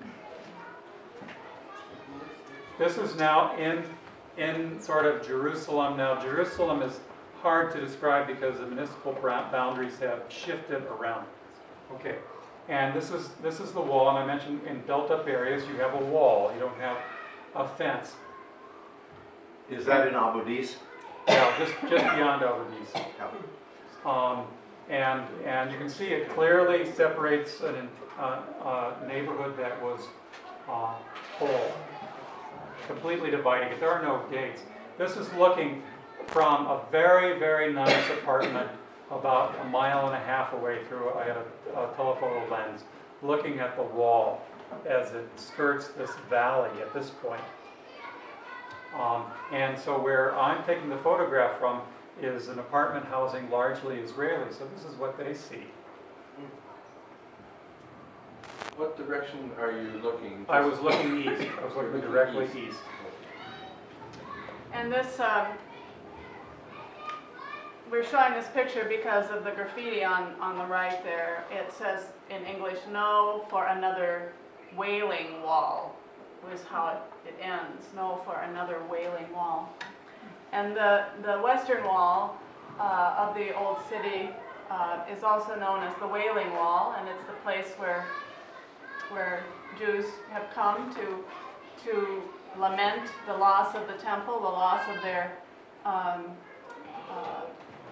This is now in, in sort of Jerusalem. Now, Jerusalem is hard to describe because the municipal boundaries have shifted around. Okay, and this is this is the wall. And I mentioned in built-up areas you have a wall. You don't have a fence. Is that in Abu Dis? Yeah, just just beyond Abu Dis. Um, and and you can see it clearly separates an uh, uh, neighborhood that was uh, whole, completely dividing it. There are no gates. This is looking from a very, very nice apartment about a mile and a half away through, I had a, a telephoto lens, looking at the wall as it skirts this valley at this point. Um, and so where I'm taking the photograph from is an apartment housing largely Israeli, so this is what they see. What direction are you looking? I was looking east. I was looking directly east. And this, um, we're showing this picture because of the graffiti on, on the right there. It says in English, no for another wailing wall, was how it, it ends. No for another wailing wall. And the, the western wall uh, of the old city uh, is also known as the Wailing Wall, and it's the place where where Jews have come to to lament the loss of the temple, the loss of their um, uh,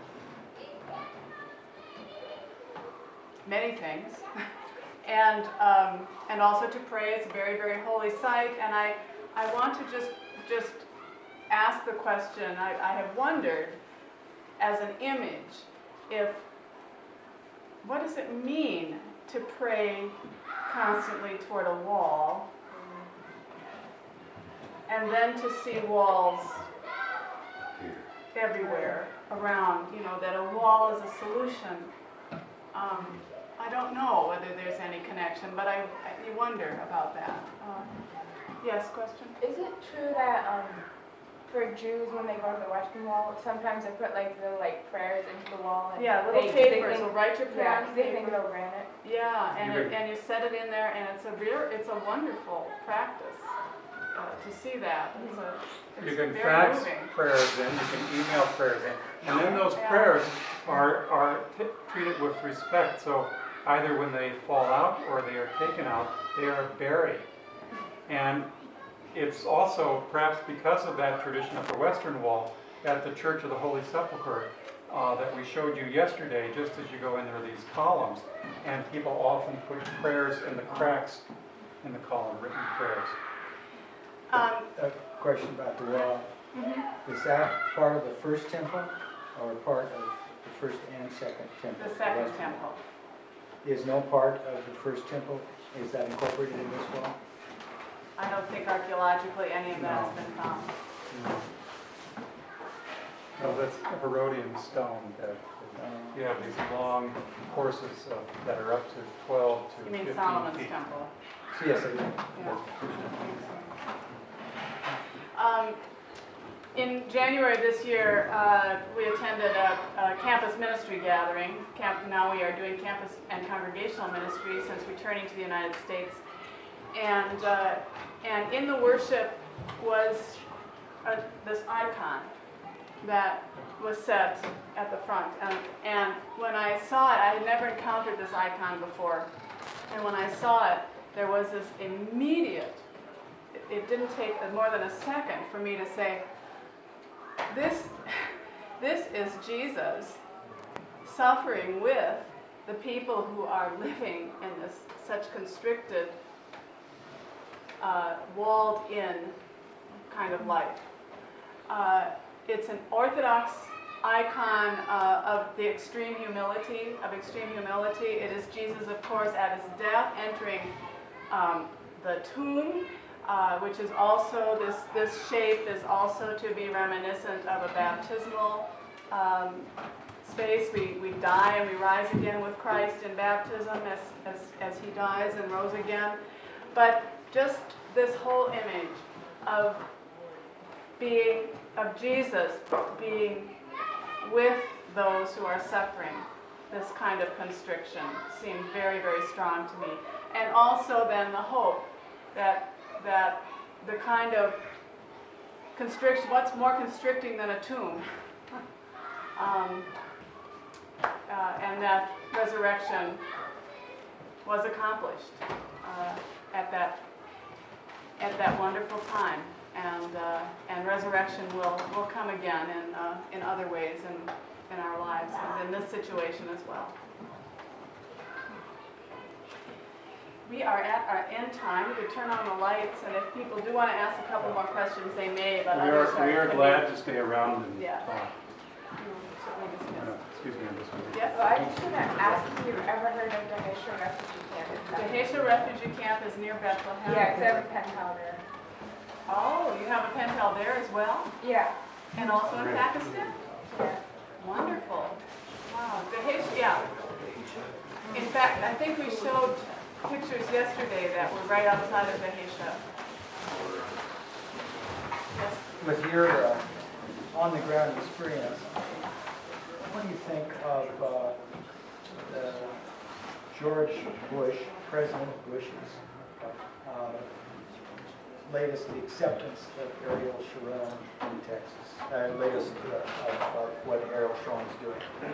many things, and um, and also to pray. It's a very, very holy site, and I I want to just just ask the question. I, I have wondered, as an image, if what does it mean to pray constantly toward a wall, and then to see walls everywhere around, you know, that a wall is a solution. Um, I don't know whether there's any connection, but I, I you wonder about that. Uh, yes, question? Is it true that um, for Jews, when they go to the Western Wall, sometimes they put like little like prayers into the wall? And Yeah, little they, papers. They think, will write your prayer yeah, on 'cause they think paper. they'll grant it. Yeah, and You it, can- and you set it in there, and it's a real, it's a wonderful practice uh, to see that. It's a, it's You can very fax moving. prayers in, you can email prayers in, and then those Yeah. prayers are, are t- treated with respect. So either when they fall out or they are taken out, they are buried. And it's also, perhaps because of that tradition of the Western Wall, at the Church of the Holy Sepulchre uh, that we showed you yesterday, just as you go in, there are these columns, and people often put prayers in the cracks in the column, written prayers. Um, A question about the wall. mhm. Is that part of the first temple or part of the first and second temple? The second Western temple. Wall? Is no part of the first temple, is that incorporated in this wall? I don't think archaeologically any of that has No. been found. No, that's Herodian stone that, you have these long courses of, that are up to twelve to You mean fifteen Solomon's feet. temple? Yes, I do. Yeah. Um, in January this year, uh, we attended a, a campus ministry gathering. Camp, now we are doing campus and congregational ministry since returning to the United States. And, uh, and in the worship was a, this icon that was set at the front. And, and when I saw it, I had never encountered this icon before. And when I saw it, there was this immediate, it, it didn't take more than a second for me to say, this, this is Jesus suffering with the people who are living in this such constricted, uh, walled-in kind of life. Uh, it's an Orthodox icon uh, of the extreme humility, of extreme humility. It is Jesus, of course, at his death, entering um, the tomb, uh, which is also, this, this shape is also to be reminiscent of a baptismal um, space. We, we die and we rise again with Christ in baptism as, as, as he dies and rose again. But just this whole image of being, of Jesus being with those who are suffering this kind of constriction seemed very, very strong to me. And also then the hope that that the kind of constriction, what's more constricting than a tomb? um, uh, and that resurrection was accomplished uh, at that at that wonderful time. And uh, and resurrection will, will come again in uh, in other ways in, in our lives and in this situation as well. We are at our end time. We could turn on the lights, and if people do want to ask a couple more questions, they may, but We others are, we are can glad be- to stay around and Yeah. talk. Mm, certainly dismiss. Uh, Excuse me, I'm just. Yes? Well, I just want to ask if you've ever heard of the Haitian refugee camp. The Haitian refugee camp is near Bethlehem. Yeah, because I have a pen pal there. Oh, you have a pen pal there as well? Yeah. And also in Great. Pakistan? Yeah. Wonderful. Wow. The Haitian, yeah. In fact, I think we showed pictures yesterday that were right outside of the Haitian. Yes. With your uh, on-the-ground experience, what do you think of uh, uh, George Bush, President Bush's latest, the acceptance of Ariel Sharon in Texas, uh, latest uh, of, of what Ariel Sharon is doing.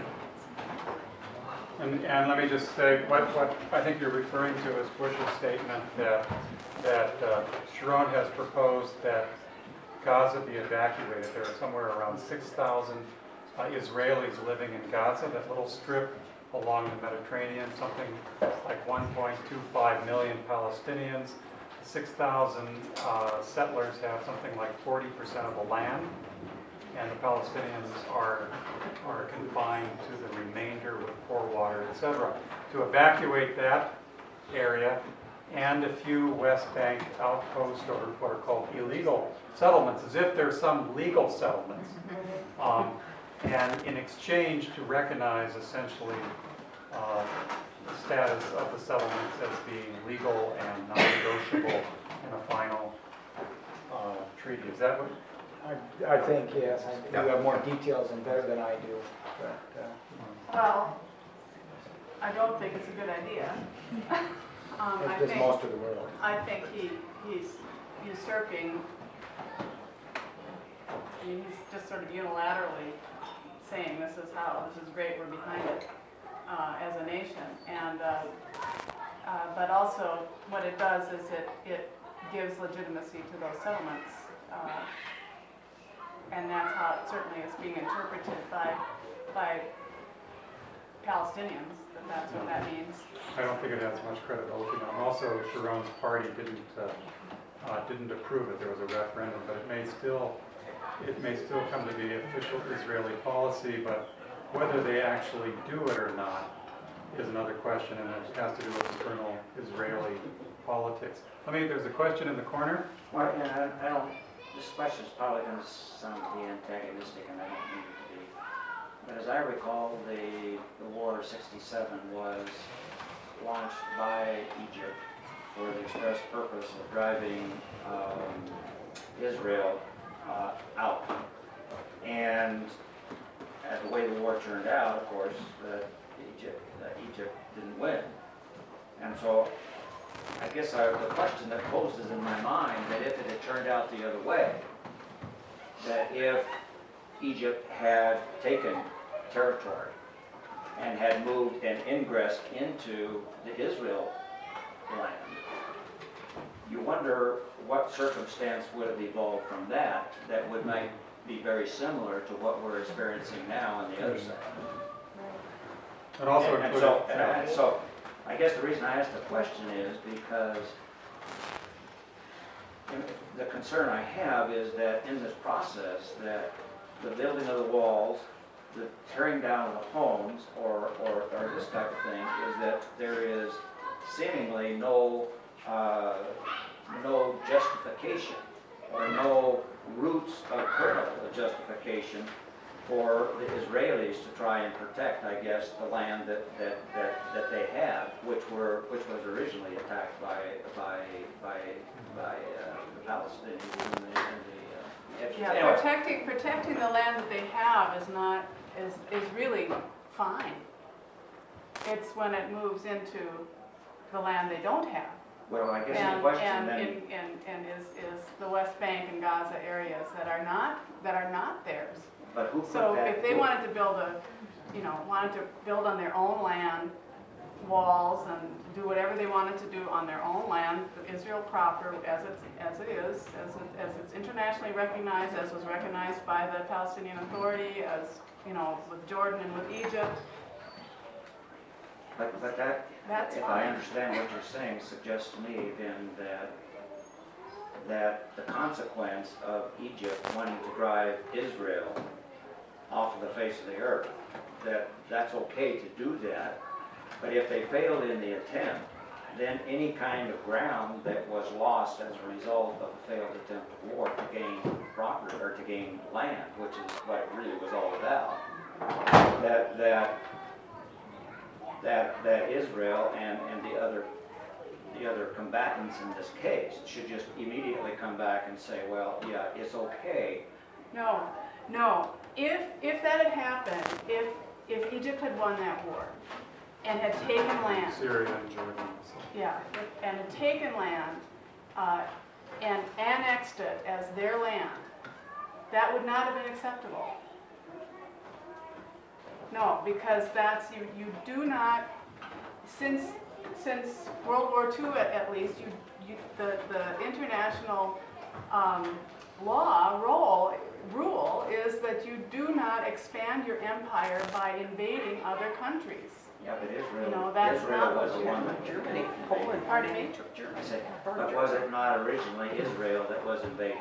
And, and let me just say, what, what I think you're referring to is Bush's statement that, that uh, Sharon has proposed that Gaza be evacuated. There are somewhere around six thousand uh, Israelis living in Gaza, that little strip along the Mediterranean, something like one point two five million Palestinians. six thousand uh, settlers have something like forty percent of the land, and the Palestinians are, are confined to the remainder with poor water, et cetera. To evacuate that area and a few West Bank outposts, or what are called illegal settlements, as if there's some legal settlements, um, and in exchange to recognize essentially uh, the status of the settlements as being legal and non-negotiable in a final uh, treaty. Is that what? I, I think, yes. I think you have more details and better than I do. But, uh, Well, I don't think it's a good idea. um, I As does think, most of the world. I think he, he's usurping, I mean, he's just sort of unilaterally saying this is how, this is great, we're behind it uh, as a nation. And, uh, uh, but also what it does is it, it gives legitimacy to those settlements. Uh, and that's how it certainly is being interpreted by, by Palestinians, that that's what that means. I don't think it has much credibility. And also, Sharon's party didn't uh, uh, didn't approve it. There was a referendum, but it may still it may still come to be official Israeli policy. But whether they actually do it or not is another question, and it has to do with internal Israeli politics. I mean, there's a question in the corner. Well, yeah, I, I don't. This question is probably going to sound to be antagonistic, and I don't mean it to be. But as I recall, the, the War of sixty-seven was launched by Egypt for the express purpose of driving um, Israel uh, out. And as the way the war turned out, of course, that Egypt, that Egypt didn't win. And so I guess I, the question that poses in my mind, that if it had turned out the other way, that if Egypt had taken territory and had moved and ingressed into the Israel land, you wonder what circumstance would have evolved from that that would make be very similar to what we're experiencing now on the other side. And also and, and so, and, and so I guess the reason I asked the question is because the concern I have is that in this process that the building of the walls, the tearing down of the homes, or, or, or this type of thing, is that there is seemingly no, uh, no justification or no roots of kernel of justification for the Israelis to try and protect, I guess, the land that, that, that, that they have, which were which was originally attacked by by by by uh, the Palestinians and the, and the uh, Egyptians. Yeah, anyway. protecting protecting the land that they have is not is is really fine. It's when it moves into the land they don't have. Well, I guess and, the question and, then and, and, and is, is the West Bank and Gaza areas that are not that are not theirs. But who put so that, if they who, wanted to build a, you know, wanted to build on their own land, walls and do whatever they wanted to do on their own land, Israel proper, as it's as it is, as it, as it's internationally recognized, as was recognized by the Palestinian Authority, as you know, with Jordan and with Egypt. But but that, That's if fine. I understand what you're saying, suggests to me then that that the consequence of Egypt wanting to drive Israel off of the face of the earth, that that's okay to do that, but if they failed in the attempt, then any kind of ground that was lost as a result of a failed attempt of war to gain property or to gain land, which is what it really was all about, that that that that Israel and, and the other the other combatants in this case should just immediately come back and say, well, yeah, it's okay. No, no. If if that had happened, if if Egypt had won that war and had taken land, Syria and Jordan. So. yeah, and had taken land, uh, and annexed it as their land, that would not have been acceptable. No, because that's, you, you do not, since, since World War Two at, at least, you, you, the, the international um, law role, rule is that you do not expand your empire by invading other countries. Yeah, but Israel, You know, that's Israel not was what the you- one that Germany. Poland. Pardon me? I said, but was it not originally Israel that was invaded?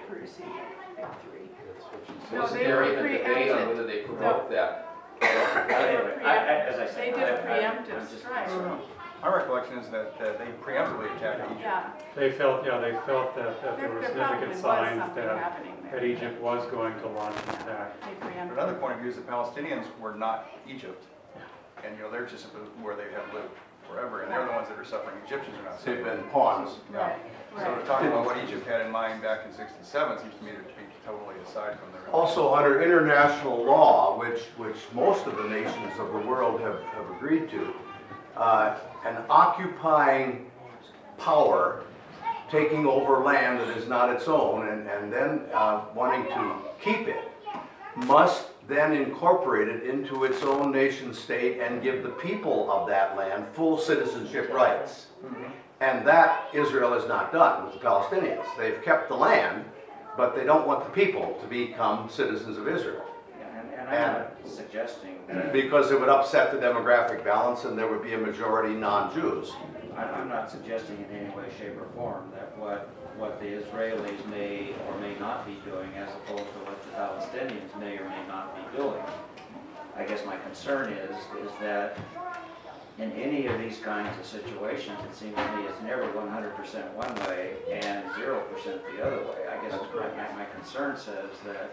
No, Wasn't they there were even debate on preempted. whether they provoked that? Anyway, I, I, as I They said, did I- I- preemptive I'm just strike. concerned. My recollection is that uh, they preemptively attacked Egypt. Yeah, They felt, yeah, they felt that, that there there were there probably significant was signs something that, happening there. that Egypt was going to launch an attack. They But preempted. another point of view is the Palestinians were not Egypt. And, you know, they're just where they have lived forever, and they're the ones that are suffering. Egyptians are not They've suffering. been pawns. Right, So to right. talk about what Egypt had in mind back in sixty-seven seems to me to be totally aside from their. Also, under international law, which, which most of the nations of the world have, have agreed to, uh, an occupying power taking over land that is not its own and, and then uh, wanting to keep it must then incorporate it into its own nation state and give the people of that land full citizenship rights. And that Israel has not done with the Palestinians. They've kept the land, but they don't want the people to become citizens of Israel. And, and I'm not suggesting that, Because it would upset the demographic balance and there would be a majority non-Jews. I'm, I'm not suggesting in any way, shape, or form that what, what the Israelis may or may not be doing as opposed to what the Palestinians may or may not be doing. I guess my concern is, is that in any of these kinds of situations, it seems to me it's never one hundred percent one way and zero percent the other way. I guess my, my concern says that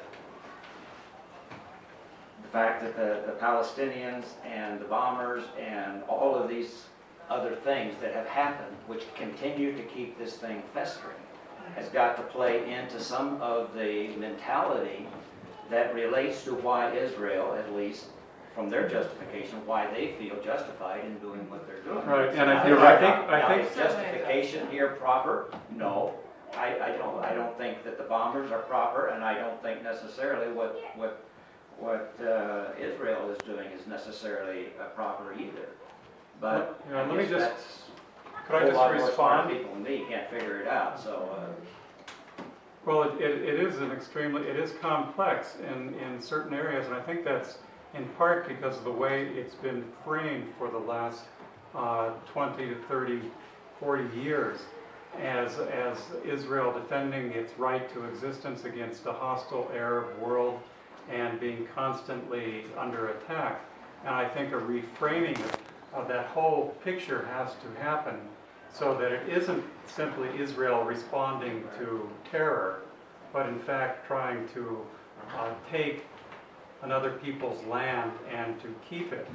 the fact that the, the Palestinians and the bombers and all of these other things that have happened, which continue to keep this thing festering, has got to play into some of the mentality that relates to why Israel, at least from their justification, why they feel justified in doing what they're doing. Right, and I Now, think- now, I think- I now, think- is justification here proper? No. I, I don't, I don't think that the bombers are proper, and I don't think necessarily what, what, what uh, Israel is doing is necessarily uh, proper either. But Yeah, I let me guess just- that's Could I a whole just lot more smart respond? people than me can't figure it out, so, uh, Well, it, it, it is an extremely, it is complex in, in certain areas, and I think that's in part because of the way it's been framed for the last uh, twenty to thirty, forty years as, as Israel defending its right to existence against a hostile Arab world and being constantly under attack. And I think a reframing of, of that whole picture has to happen so that it isn't simply Israel responding to terror, but in fact trying to uh, take another people's land and to keep it.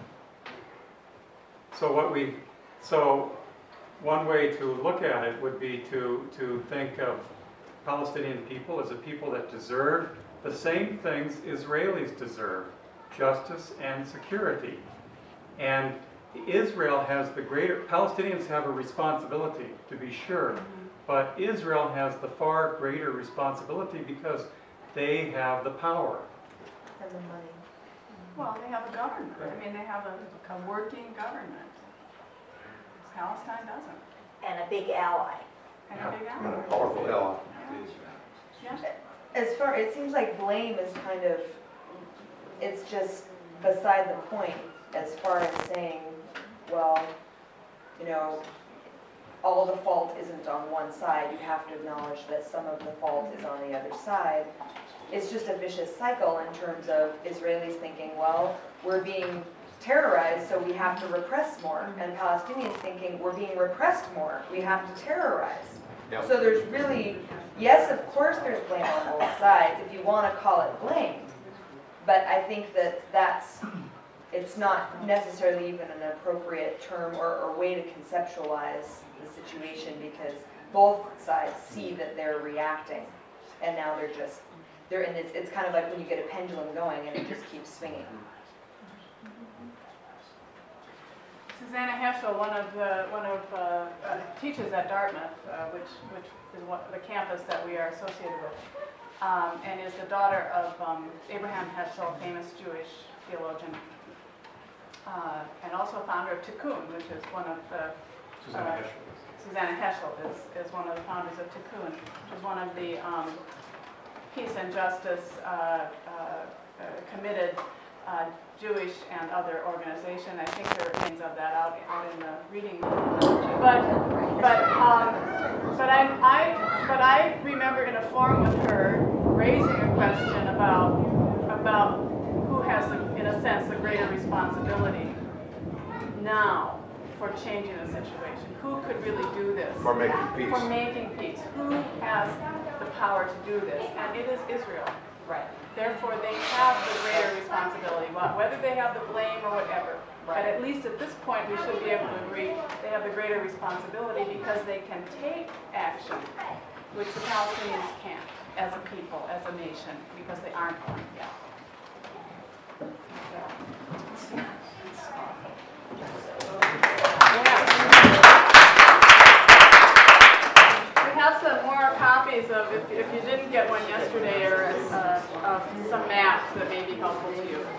So what we, so one way to look at it would be to, to think of Palestinian people as a people that deserve the same things Israelis deserve, justice and security. And Israel has the greater, Palestinians have a responsibility, to be sure, but Israel has the far greater responsibility because they have the power. And the money. Well, they have a government. I mean, they have a, a working government. Palestine doesn't. And a big ally. And a big And a ally. powerful ally. Yeah. As far, it seems like blame is kind of, it's just beside the point as far as saying, well, you know, all the fault isn't on one side. You have to acknowledge that some of the fault is on the other side. It's just a vicious cycle in terms of Israelis thinking, well, we're being terrorized, so we have to repress more. And Palestinians thinking, we're being repressed more, we have to terrorize. Yep. So there's really, yes, of course there's blame on both sides, if you want to call it blame. But I think that that's, it's not necessarily even an appropriate term or, or way to conceptualize the situation, because both sides see that they're reacting, and now they're just, they're in this, it's kind of like when you get a pendulum going and it just keeps swinging. Susanna Heschel, one of the, one of, uh, uh, teaches at Dartmouth, uh, which, which is what, the campus that we are associated with, um, and is the daughter of um, Abraham Heschel, famous Jewish theologian, uh, and also founder of Tikkun, which is one of the... Susanna uh, Heschel. Susanna Heschel is, is one of the founders of Tikkun, which is one of the um, peace and justice uh, uh, uh, committed uh, Jewish and other organization. I think there are things of that out, out in the reading. But but um, but I, I but I remember in a forum with her raising a question about about who has the, in a sense, the greater responsibility now for changing the situation. Who could really do this? For making peace. For making peace. Who has the power to do this? And it is Israel. Right. Therefore, they have the greater responsibility, wh- whether they have the blame or whatever. But at least at this point, we should be able to agree they have the greater responsibility because they can take action, which the Palestinians can't, as a people, as a nation, because they aren't one yet. We have some more copies of, if, if you didn't get one yesterday, or uh, of some maps that may be helpful to you.